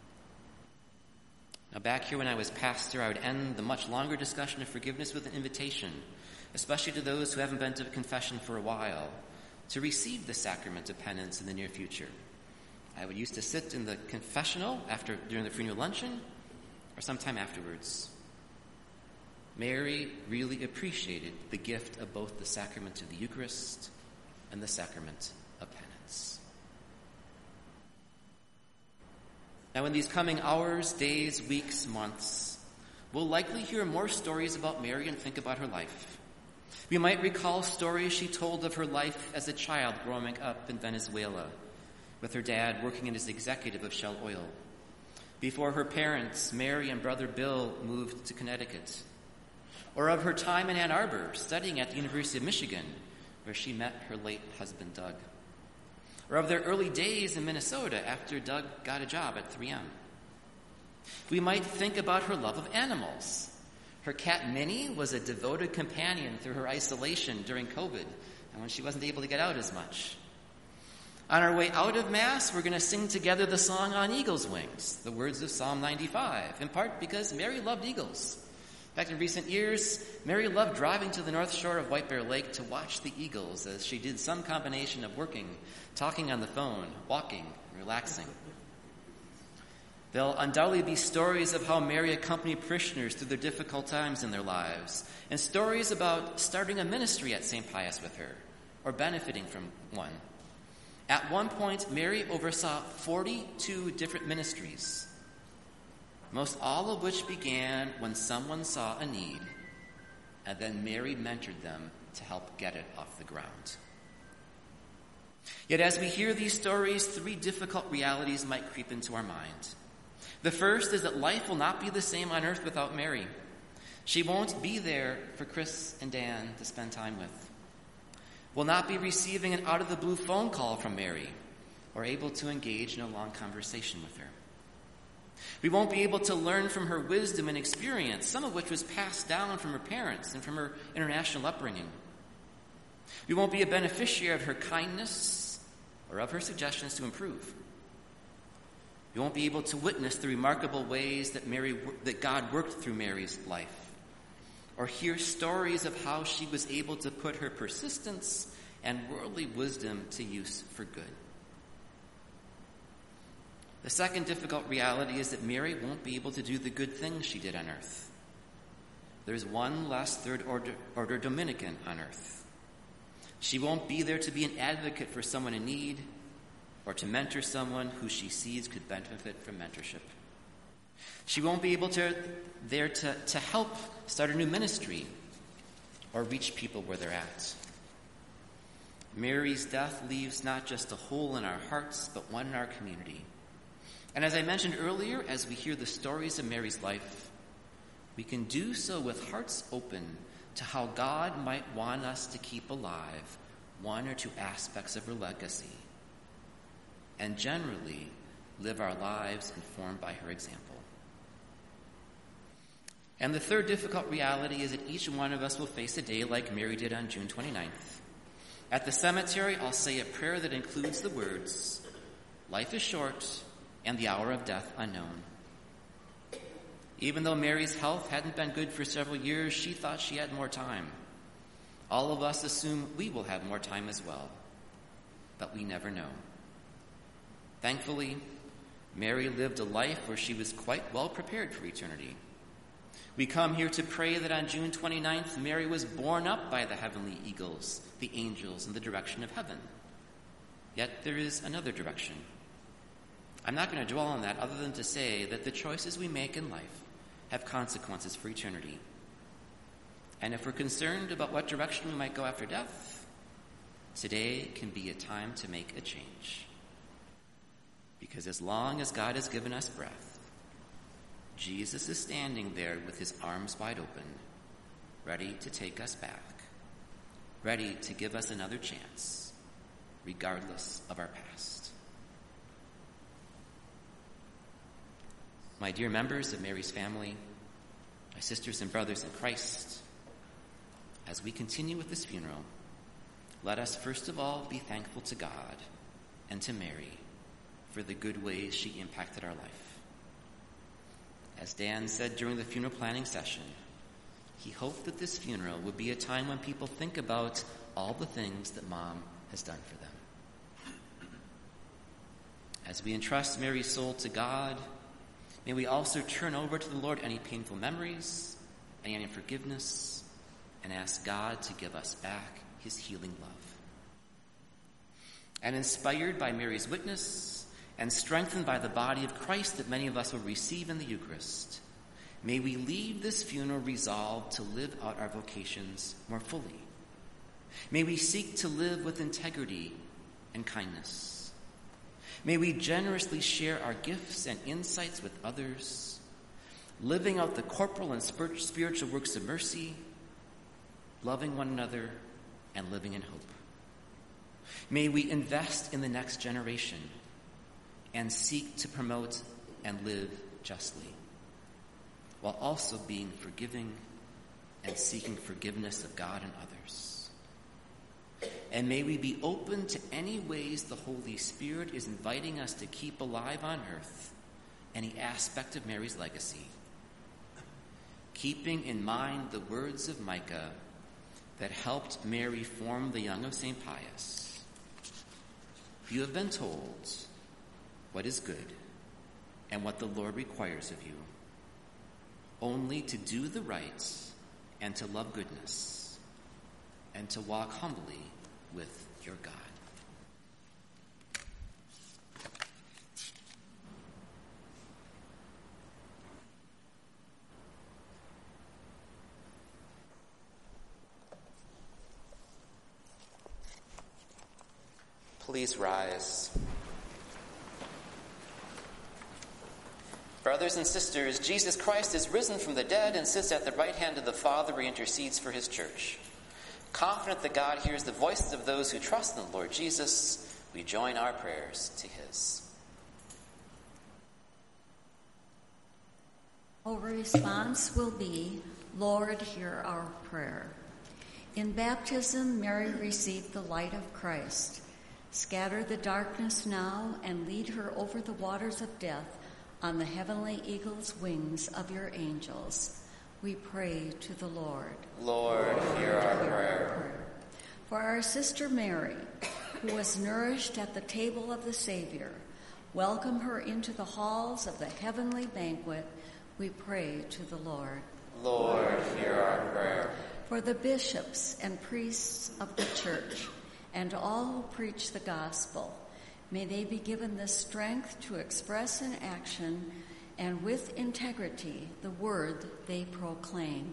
Now, back here when I was pastor, I would end the much longer discussion of forgiveness with an invitation, especially to those who haven't been to confession for a while, to receive the sacrament of penance in the near future. I would used to sit in the confessional after during the funeral luncheon or sometime afterwards. Mary really appreciated the gift of both the sacrament of the Eucharist and the sacrament of penance. Now, in these coming hours, days, weeks, months, we'll likely hear more stories about Mary and think about her life. We might recall stories she told of her life as a child growing up in Venezuela, with her dad working as executive of Shell Oil. Before her parents, Mary and brother Bill, moved to Connecticut. Or of her time in Ann Arbor, studying at the University of Michigan, where she met her late husband, Doug. Or of their early days in Minnesota after Doug got a job at three M. We might think about her love of animals. Her cat Minnie was a devoted companion through her isolation during COVID and when she wasn't able to get out as much. On our way out of Mass, we're going to sing together the song On Eagle's Wings, the words of Psalm ninety-five, in part because Mary loved eagles. In fact, in recent years, Mary loved driving to the north shore of White Bear Lake to watch the eagles as she did some combination of working, talking on the phone, walking, relaxing. There'll undoubtedly be stories of how Mary accompanied parishioners through their difficult times in their lives, and stories about starting a ministry at Saint Pius with her, or benefiting from one. At one point, Mary oversaw forty-two different ministries, most all of which began when someone saw a need, and then Mary mentored them to help get it off the ground. Yet as we hear these stories, three difficult realities might creep into our mind. The first is that life will not be the same on earth without Mary. She won't be there for Chris and Dan to spend time with. We'll not be receiving an out-of-the-blue phone call from Mary or able to engage in a long conversation with her. We won't be able to learn from her wisdom and experience, some of which was passed down from her parents and from her international upbringing. We won't be a beneficiary of her kindness or of her suggestions to improve. We won't be able to witness the remarkable ways that Mary, that God worked through Mary's life, or hear stories of how she was able to put her persistence and worldly wisdom to use for good. The second difficult reality is that Mary won't be able to do the good things she did on earth. There's one last third order, order Dominican on earth. She won't be there to be an advocate for someone in need or to mentor someone who she sees could benefit from mentorship. She won't be able to there to, to help start a new ministry or reach people where they're at. Mary's death leaves not just a hole in our hearts, but one in our community. And as I mentioned earlier, as we hear the stories of Mary's life, we can do so with hearts open to how God might want us to keep alive one or two aspects of her legacy, and generally live our lives informed by her example. And the third difficult reality is that each one of us will face a day like Mary did on June twenty-ninth. At the cemetery, I'll say a prayer that includes the words, "Life is short, and the hour of death unknown." Even though Mary's health hadn't been good for several years, she thought she had more time. All of us assume we will have more time as well, but we never know. Thankfully, Mary lived a life where she was quite well prepared for eternity. We come here to pray that on June twenty-ninth, Mary was borne up by the heavenly eagles, the angels, in the direction of heaven. Yet there is another direction. I'm not going to dwell on that other than to say that the choices we make in life have consequences for eternity. And if we're concerned about what direction we might go after death, today can be a time to make a change. Because as long as God has given us breath, Jesus is standing there with his arms wide open, ready to take us back, ready to give us another chance, regardless of our past. My dear members of Mary's family, my sisters and brothers in Christ, as we continue with this funeral, let us first of all be thankful to God and to Mary for the good ways she impacted our life. As Dan said during the funeral planning session, he hoped that this funeral would be a time when people think about all the things that Mom has done for them. As we entrust Mary's soul to God, may we also turn over to the Lord any painful memories, any unforgiveness, and ask God to give us back his healing love. And inspired by Mary's witness and strengthened by the body of Christ that many of us will receive in the Eucharist, may we leave this funeral resolved to live out our vocations more fully. May we seek to live with integrity and kindness. May we generously share our gifts and insights with others, living out the corporal and spiritual works of mercy, loving one another, and living in hope. May we invest in the next generation and seek to promote and live justly, while also being forgiving and seeking forgiveness of God and others. And may we be open to any ways the Holy Spirit is inviting us to keep alive on earth any aspect of Mary's legacy, keeping in mind the words of Micah that helped Mary form the Young of Saint Pius. You have been told what is good and what the Lord requires of you, only to do the right and to love goodness and to walk humbly with your God. Please rise. Brothers and sisters, Jesus Christ is risen from the dead and sits at the right hand of the Father who intercedes for his church. Confident that God hears the voices of those who trust in the Lord Jesus, we join our prayers to his. Our response will be, Lord, hear our prayer. In baptism, Mary received the light of Christ. Scatter the darkness now and lead her over the waters of death on the heavenly eagle's wings of your angels. We pray to the Lord. Lord, hear our prayer. For our sister Mary, who was nourished at the table of the Savior, welcome her into the halls of the heavenly banquet. We pray to the Lord. Lord, hear our prayer. For the bishops and priests of the church, and all who preach the gospel, may they be given the strength to express in action and with integrity the word they proclaim.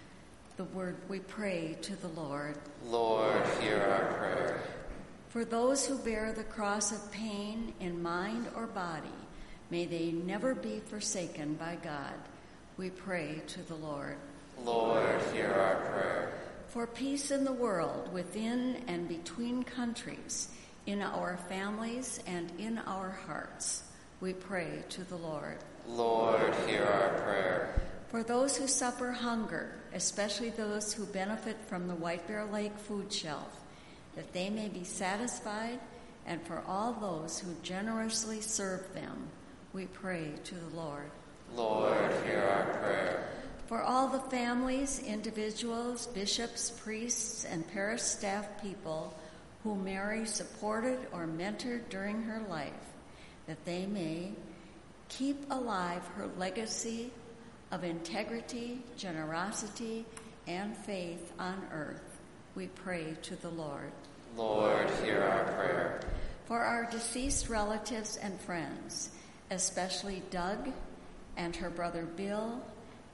The word we pray to the Lord. Lord, hear our prayer. For those who bear the cross of pain in mind or body, may they never be forsaken by God. We pray to the Lord. Lord, hear our prayer. For peace in the world, within and between countries, in our families and in our hearts, we pray to the Lord. Lord, hear our prayer. For those who suffer hunger, especially those who benefit from the White Bear Lake food shelf, that they may be satisfied, and for all those who generously serve them, we pray to the Lord. Lord, hear our prayer. For all the families, individuals, bishops, priests, and parish staff people who Mary supported or mentored during her life, that they may keep alive her legacy of integrity, generosity, and faith on earth, we pray to the Lord. Lord, hear our prayer. For our deceased relatives and friends, especially Doug and her brother Bill,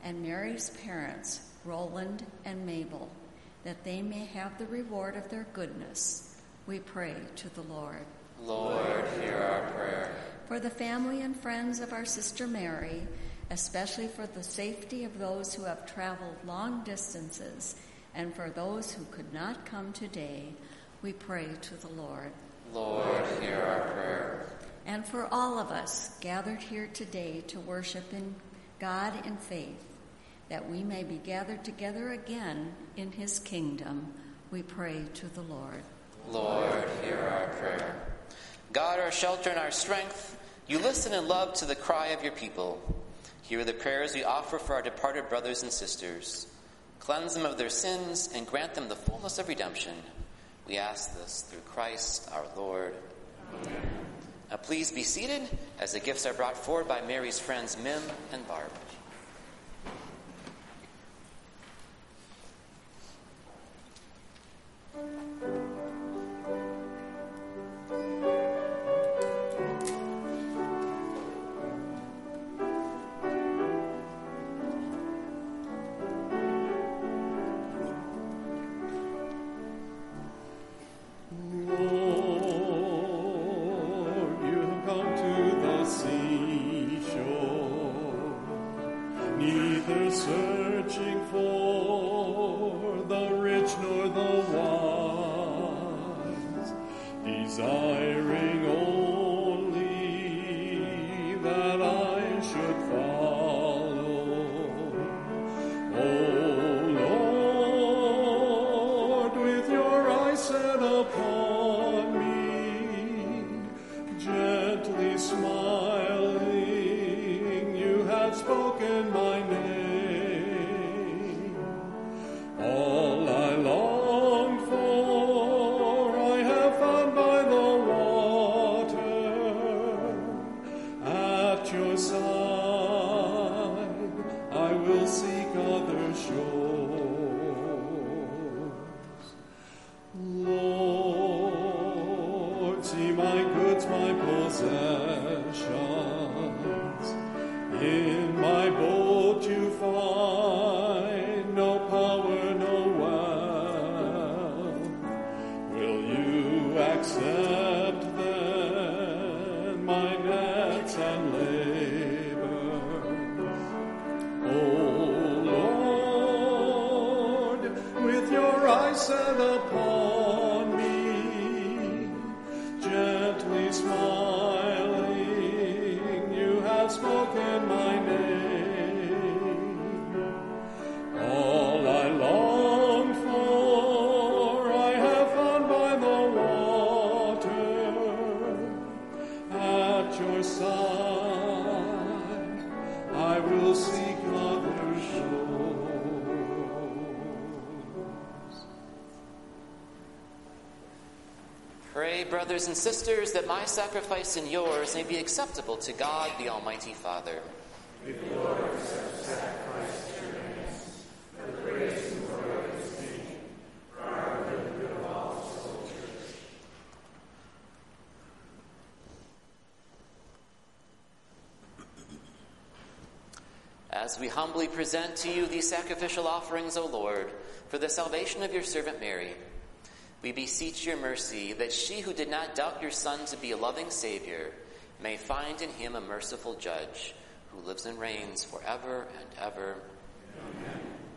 and Mary's parents, Roland and Mabel, that they may have the reward of their goodness. We pray to the Lord. Lord, hear our prayer. For the family and friends of our sister Mary, especially for the safety of those who have traveled long distances, and for those who could not come today, we pray to the Lord. Lord, hear our prayer. And for all of us gathered here today to worship in God in faith, that we may be gathered together again in his kingdom, we pray to the Lord. Lord, hear our prayer. God, our shelter and our strength, you listen in love to the cry of your people. Hear the prayers we offer for our departed brothers and sisters. Cleanse them of their sins and grant them the fullness of redemption. We ask this through Christ our Lord. Amen. Now please be seated as the gifts are brought forward by Mary's friends Mim and Barb. Brothers and sisters, that my sacrifice and yours may be acceptable to God, the Almighty Father. May the Lord accept sacrifice at your hands, for the praise and glory of his name, for our good and good of all his whole church. As we humbly present to you these sacrificial offerings, O Lord, for the salvation of your servant Mary, we beseech your mercy that she who did not doubt your Son to be a loving Savior may find in him a merciful judge who lives and reigns forever and ever. Amen.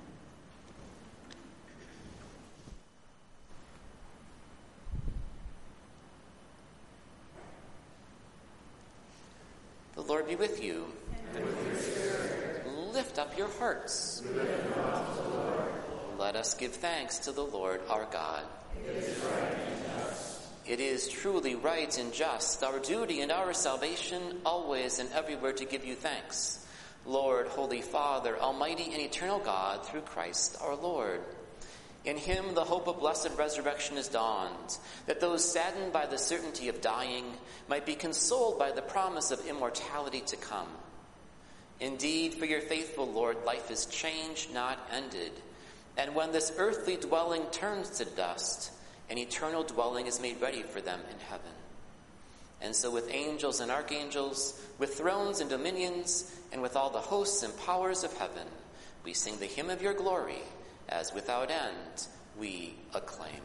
The Lord be with you. And with your spirit. Lift up your hearts. We lift them up to the Lord. Let us give thanks to the Lord our God. It is right and just. It is truly right and just, our duty and our salvation, always and everywhere to give you thanks. Lord, Holy Father, Almighty and eternal God, through Christ our Lord. In him the hope of blessed resurrection is dawned, that those saddened by the certainty of dying might be consoled by the promise of immortality to come. Indeed, for your faithful Lord, life is changed, not ended. And when this earthly dwelling turns to dust, an eternal dwelling is made ready for them in heaven. And so with angels and archangels, with thrones and dominions, and with all the hosts and powers of heaven, We sing the hymn of your glory, as without end we acclaim.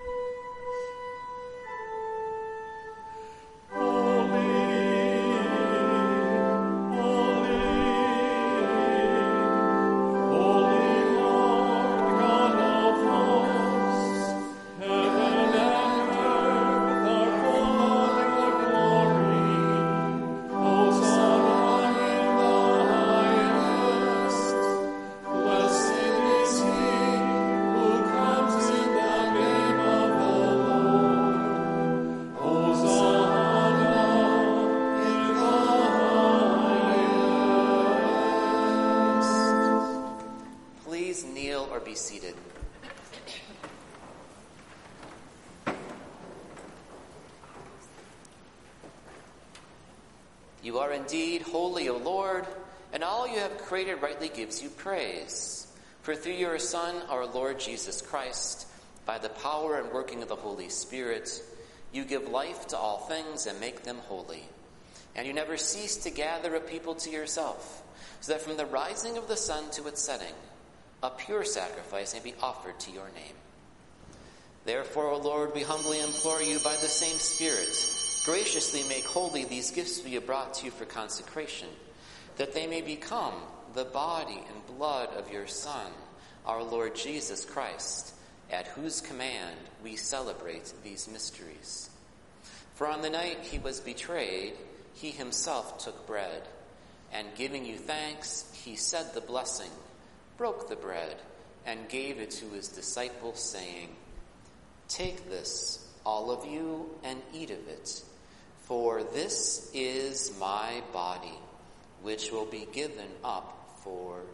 You are indeed holy, O Lord, and all you have created rightly gives you praise. For through your Son, our Lord Jesus Christ, by the power and working of the Holy Spirit, you give life to all things and make them holy. And you never cease to gather a people to yourself, so that from the rising of the sun to its setting, a pure sacrifice may be offered to your name. Therefore, O Lord, we humbly implore you by the same Spirit, graciously make holy these gifts we have brought to you for consecration, that they may become the body and blood of your Son, our Lord Jesus Christ, at whose command we celebrate these mysteries. For on the night he was betrayed, he himself took bread, and giving you thanks, he said the blessing, broke the bread, and gave it to his disciples, saying, "Take this, all of you, and eat of it, for this is my body, which will be given up for you."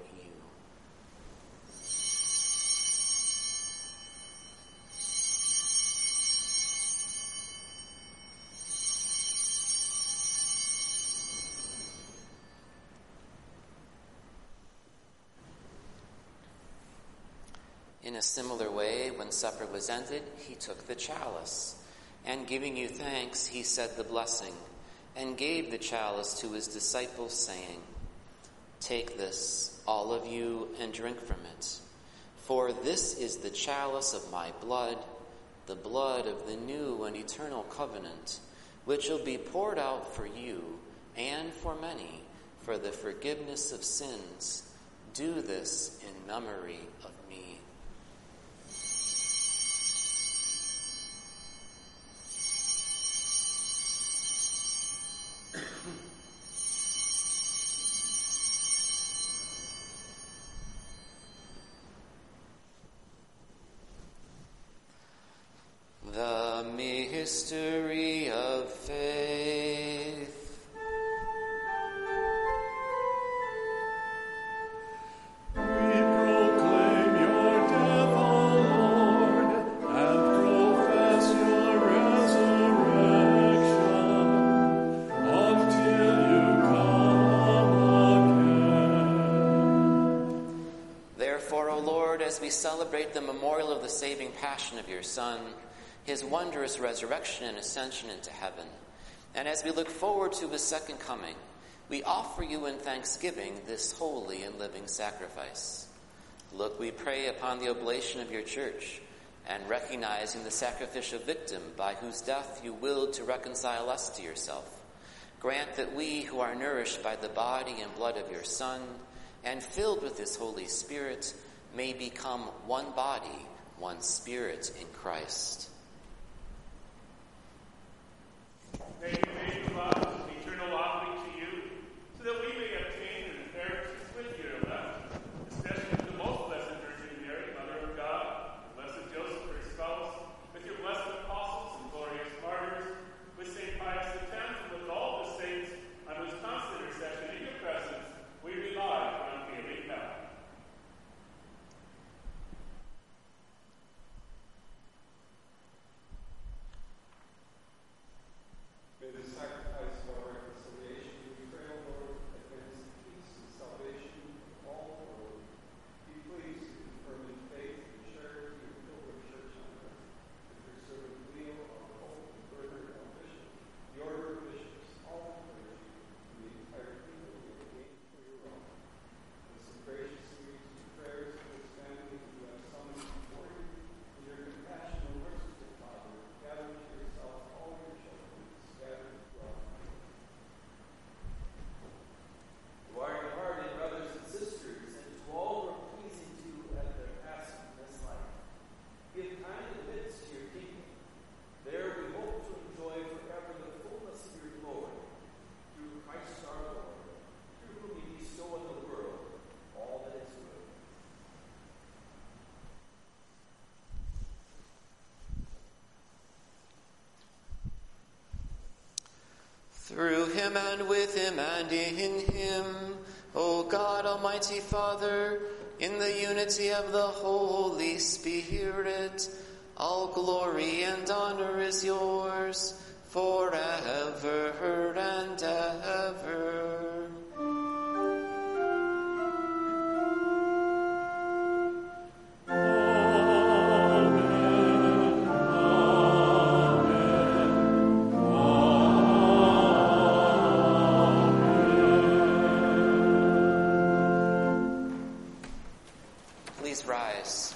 In a similar way, when supper was ended, he took the chalice, and giving you thanks, he said the blessing, and gave the chalice to his disciples, saying, "Take this, all of you, and drink from it. For this is the chalice of my blood, the blood of the new and eternal covenant, which will be poured out for you and for many for the forgiveness of sins. Do this in memory of me." The mystery of faith. We proclaim your death, O Lord, and profess your resurrection until you come again. Therefore, O Lord, as we celebrate the memorial of the saving passion of your Son, his wondrous resurrection and ascension into heaven, and as we look forward to his second coming, we offer you in thanksgiving this holy and living sacrifice. Look, we pray, upon the oblation of your church, and recognizing the sacrificial victim by whose death you willed to reconcile us to yourself. Grant that we, who are nourished by the body and blood of your Son, and filled with his Holy Spirit, may become one body, one spirit in Christ. May you make of us an eternal offering to you, so that we may obtain an inheritance with your elect, especially with the most blessed Virgin Mary, Mother of God, blessed Joseph, her spouse, with your blessed apostles and glorious martyrs, with Saint Pius the Tenth, and with all the saints, on whose constant intercession in your presence we rely for unfailing help. Through him and with him and in him, O God, Almighty Father, in the unity of the Holy Spirit, all glory and honor is yours forever and ever. Rise.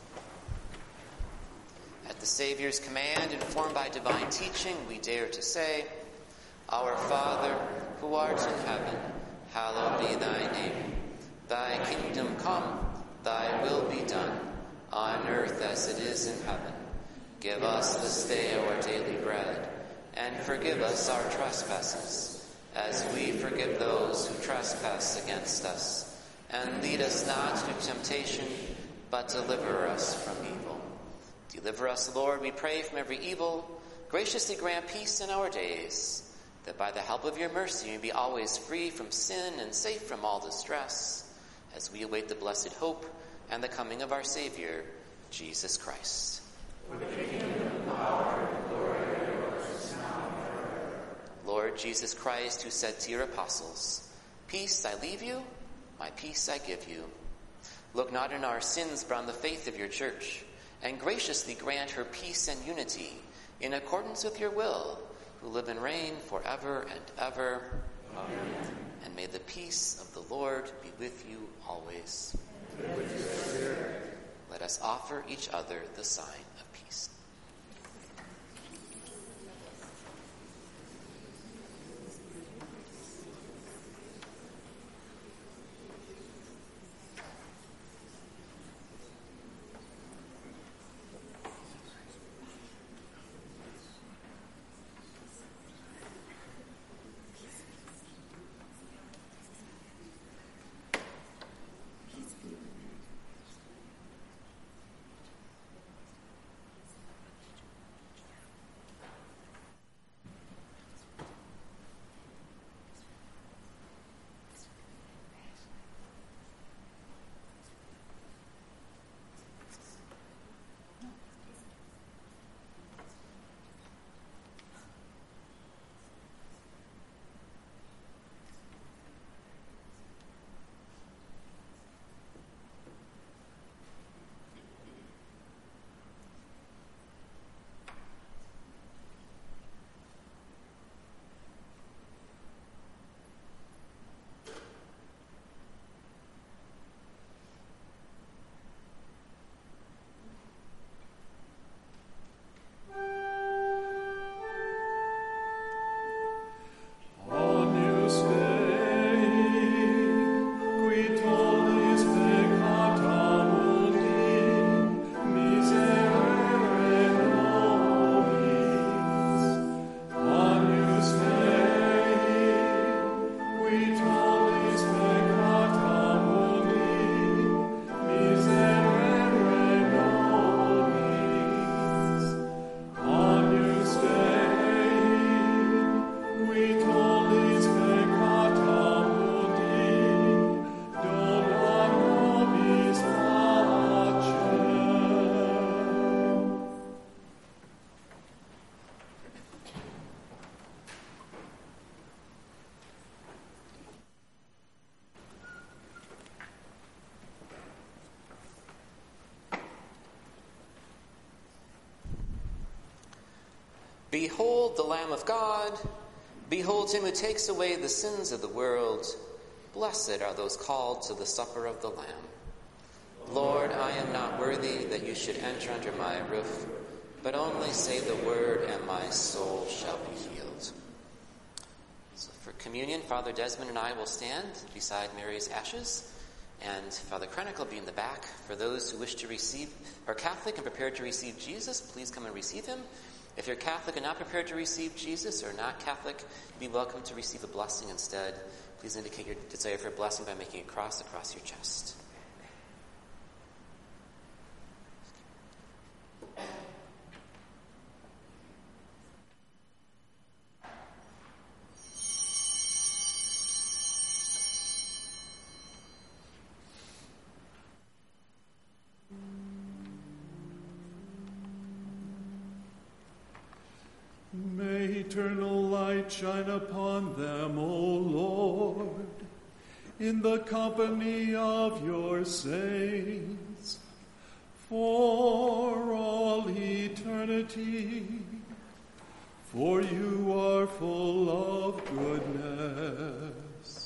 At the Savior's command, informed by divine teaching, we dare to say, Our Father, who art in heaven, hallowed be thy name. Thy kingdom come, thy will be done, on earth as it is in heaven. Give us this day our daily bread, and forgive us our trespasses, as we forgive those who trespass against us. And lead us not into temptation, but deliver us from evil. Deliver us, Lord, we pray, from every evil. Graciously grant peace in our days, that by the help of your mercy we be always free from sin and safe from all distress, as we await the blessed hope and the coming of our Savior, Jesus Christ. For the kingdom, the power, and the glory are yours, now and forever. Lord Jesus Christ, who said to your apostles, Peace I leave you, my peace I give you. Look not on our sins, but on the faith of your church, and graciously grant her peace and unity in accordance with your will, who live and reign forever and ever. Amen. And may the peace of the Lord be with you always. And with your spirit. Let us offer each other the sign of peace. Behold the Lamb of God. Behold him who takes away the sins of the world. Blessed are those called to the supper of the Lamb. Lord, I am not worthy that you should enter under my roof, but only say the word and my soul shall be healed. So for communion, Father Desmond and I will stand beside Mary's ashes, and Father Krennic will be in the back. For those who wish to receive, are Catholic and prepared to receive Jesus, please come and receive him. If you're Catholic and not prepared to receive Jesus, or not Catholic, be welcome to receive a blessing instead. Please indicate your desire for a blessing by making a cross across your chest. May eternal light shine upon them, O Lord, in the company of your saints, for all eternity. For you are full of goodness.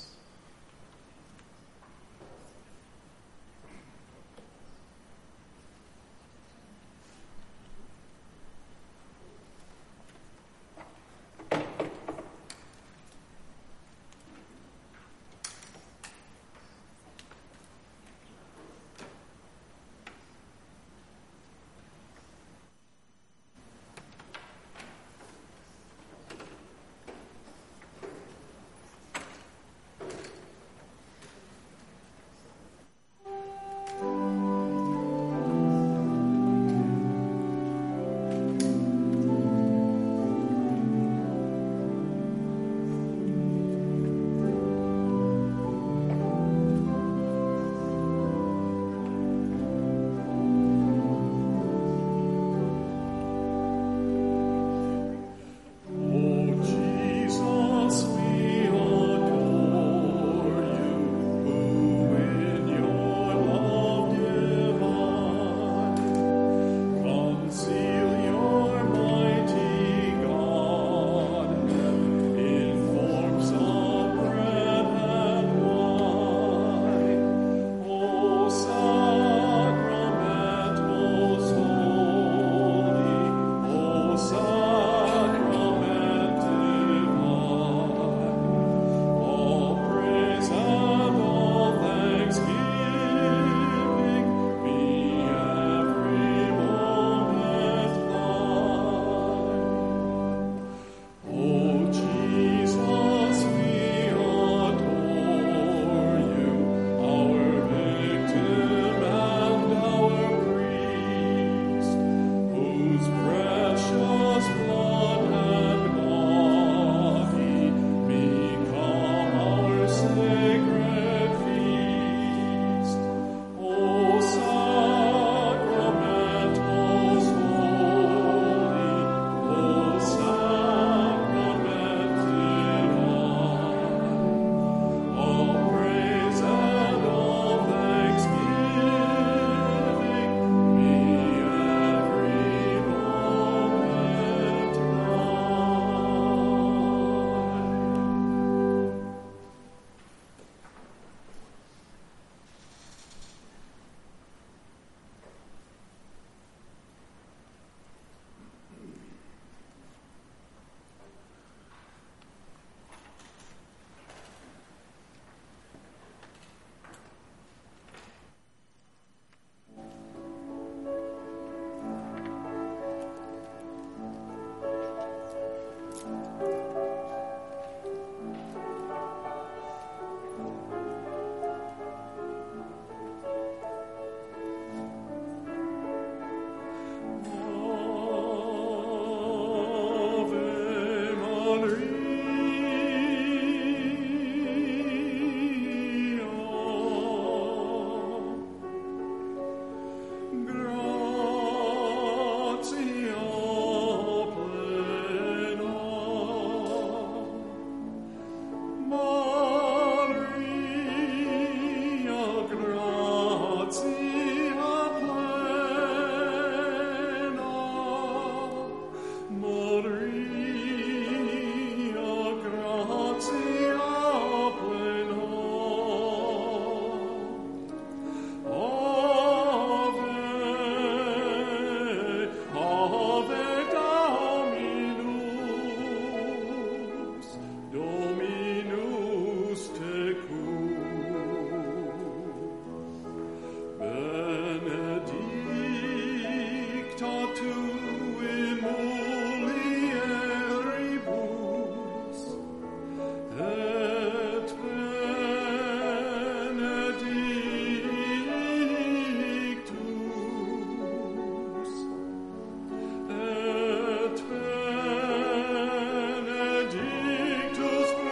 Benedictus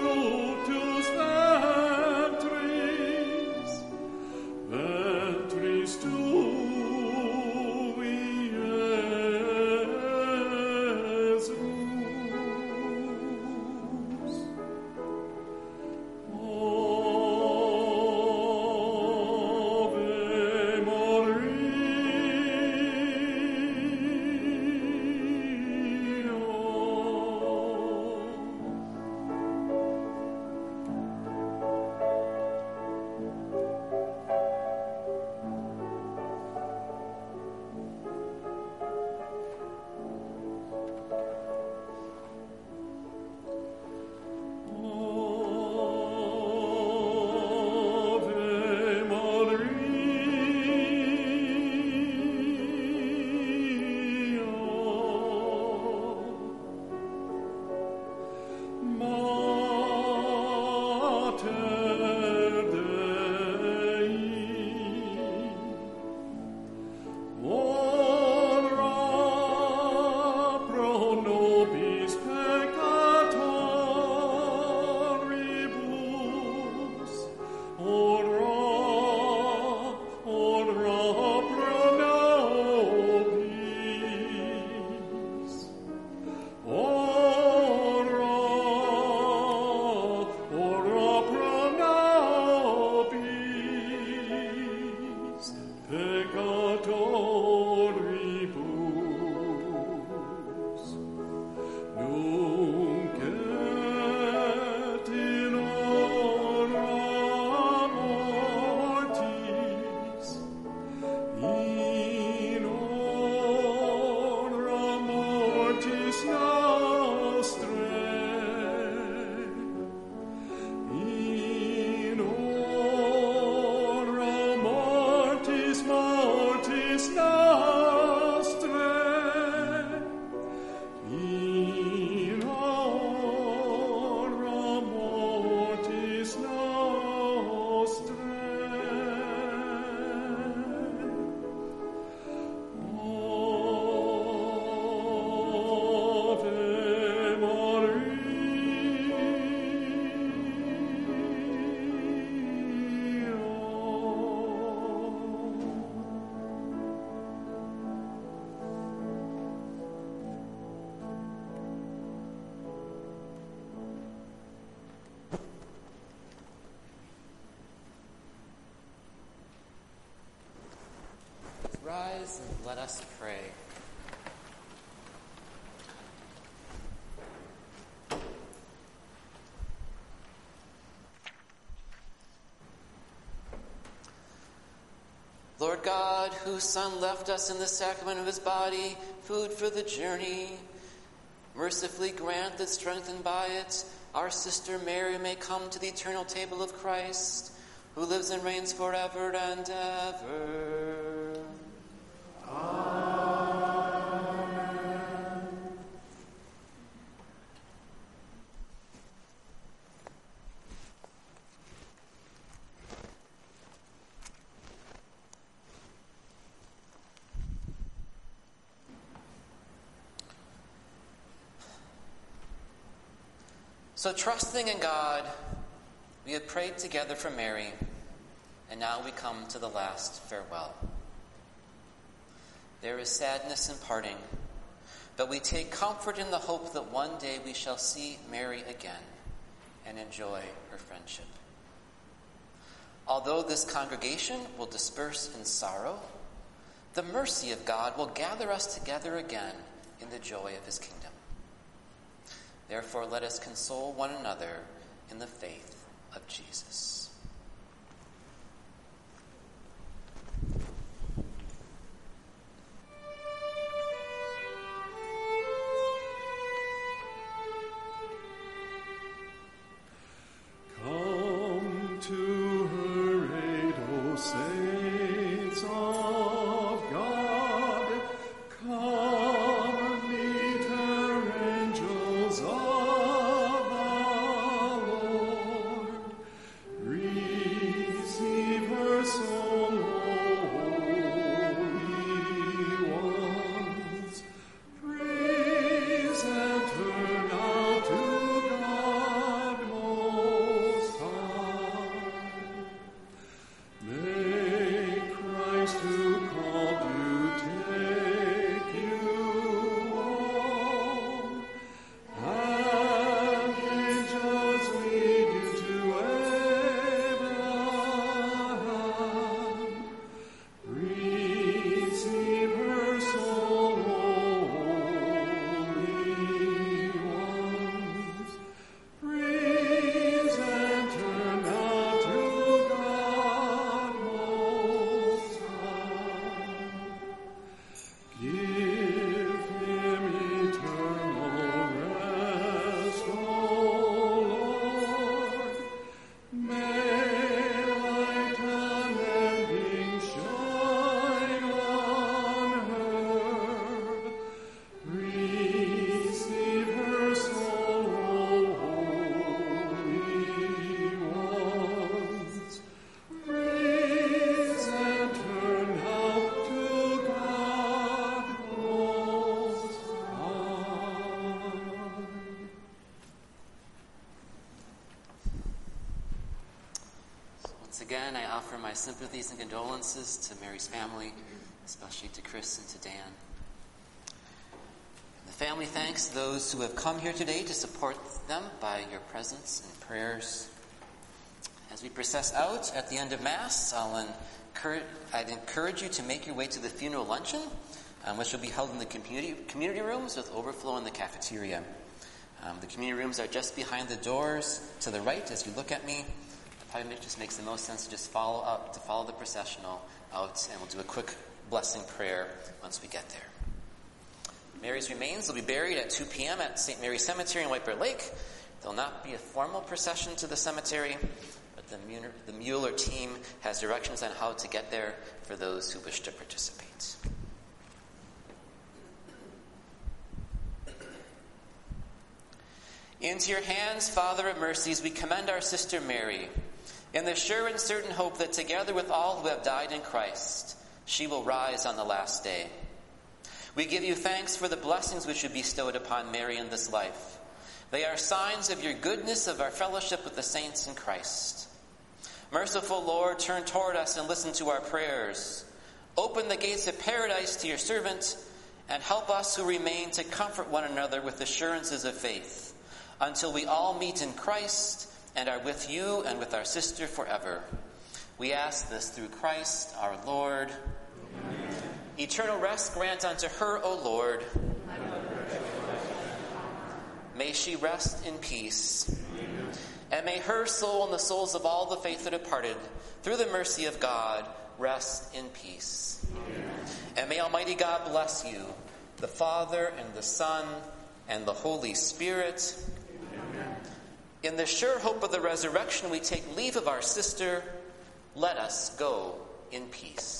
Rise and let us pray. Lord God, whose Son left us in the sacrament of his body, food for the journey, mercifully grant that, strengthened by it, our sister Mary may come to the eternal table of Christ, who lives and reigns forever and ever. So, trusting in God, we have prayed together for Mary, and now we come to the last farewell. There is sadness in parting, but we take comfort in the hope that one day we shall see Mary again and enjoy her friendship. Although this congregation will disperse in sorrow, the mercy of God will gather us together again in the joy of his kingdom. Therefore, let us console one another in the faith of Jesus. Come to her aid, O saints of God. Come meet her, angels of the Lord. Receive her soul, O holy ones. Present her now to God Most High. Once again, I offer my sympathies and condolences to Mary's family, especially to Chris and to Dan. The family thanks those who have come here today to support them by your presence and prayers. As we process out at the end of Mass, I'll encourage, I'd encourage you to make your way to the funeral luncheon, um, which will be held in the community, community rooms with overflow in the cafeteria. Um, the community rooms are just behind the doors to the right as you look at me. It probably just makes the most sense to just follow up, to follow the processional out, and we'll do a quick blessing prayer once we get there. Mary's remains will be buried at two p.m. at Saint Mary's Cemetery in White Bear Lake. There will not be a formal procession to the cemetery, but the Mueller, the Mueller team has directions on how to get there for those who wish to participate. Into your hands, Father of mercies, we commend our sister Mary, in the sure and certain hope that together with all who have died in Christ, she will rise on the last day. We give you thanks for the blessings which you bestowed upon Mary in this life. They are signs of your goodness, of our fellowship with the saints in Christ. Merciful Lord, turn toward us and listen to our prayers. Open the gates of paradise to your servant, and help us who remain to comfort one another with assurances of faith, until we all meet in Christ and are with you and with our sister forever. We ask this through Christ our Lord. Amen. Eternal rest grant unto her, O Lord. May she rest in peace. Amen. And may her soul and the souls of all the faithful departed, through the mercy of God, rest in peace. Amen. And may Almighty God bless you, the Father and the Son and the Holy Spirit. Amen. In the sure hope of the resurrection, we take leave of our sister. Let us go in peace.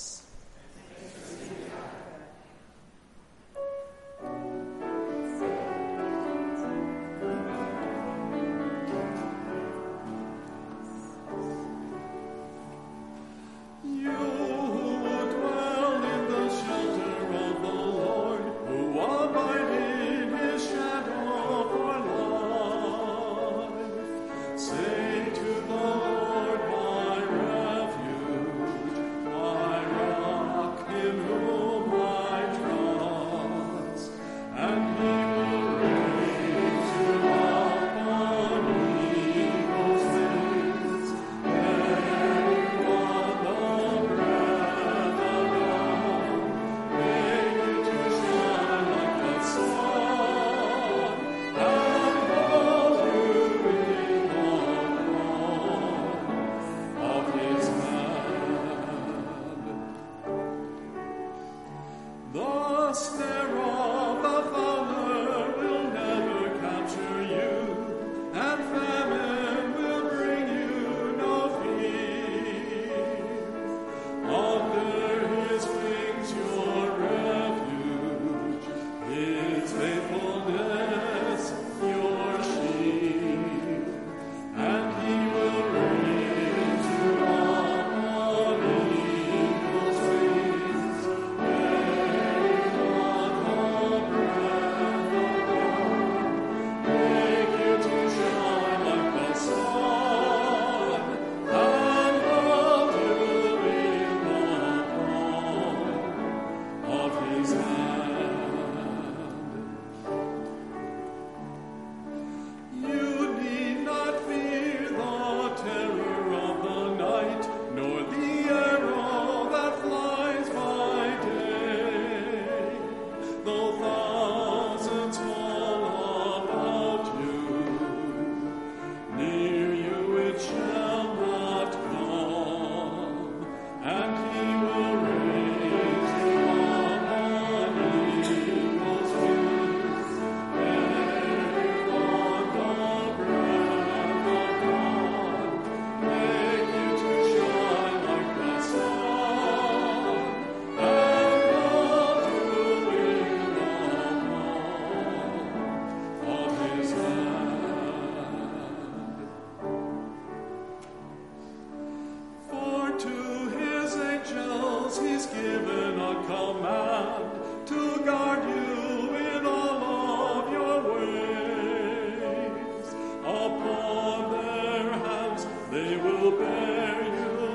Upon their hands they will bear you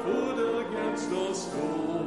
foot against a stone.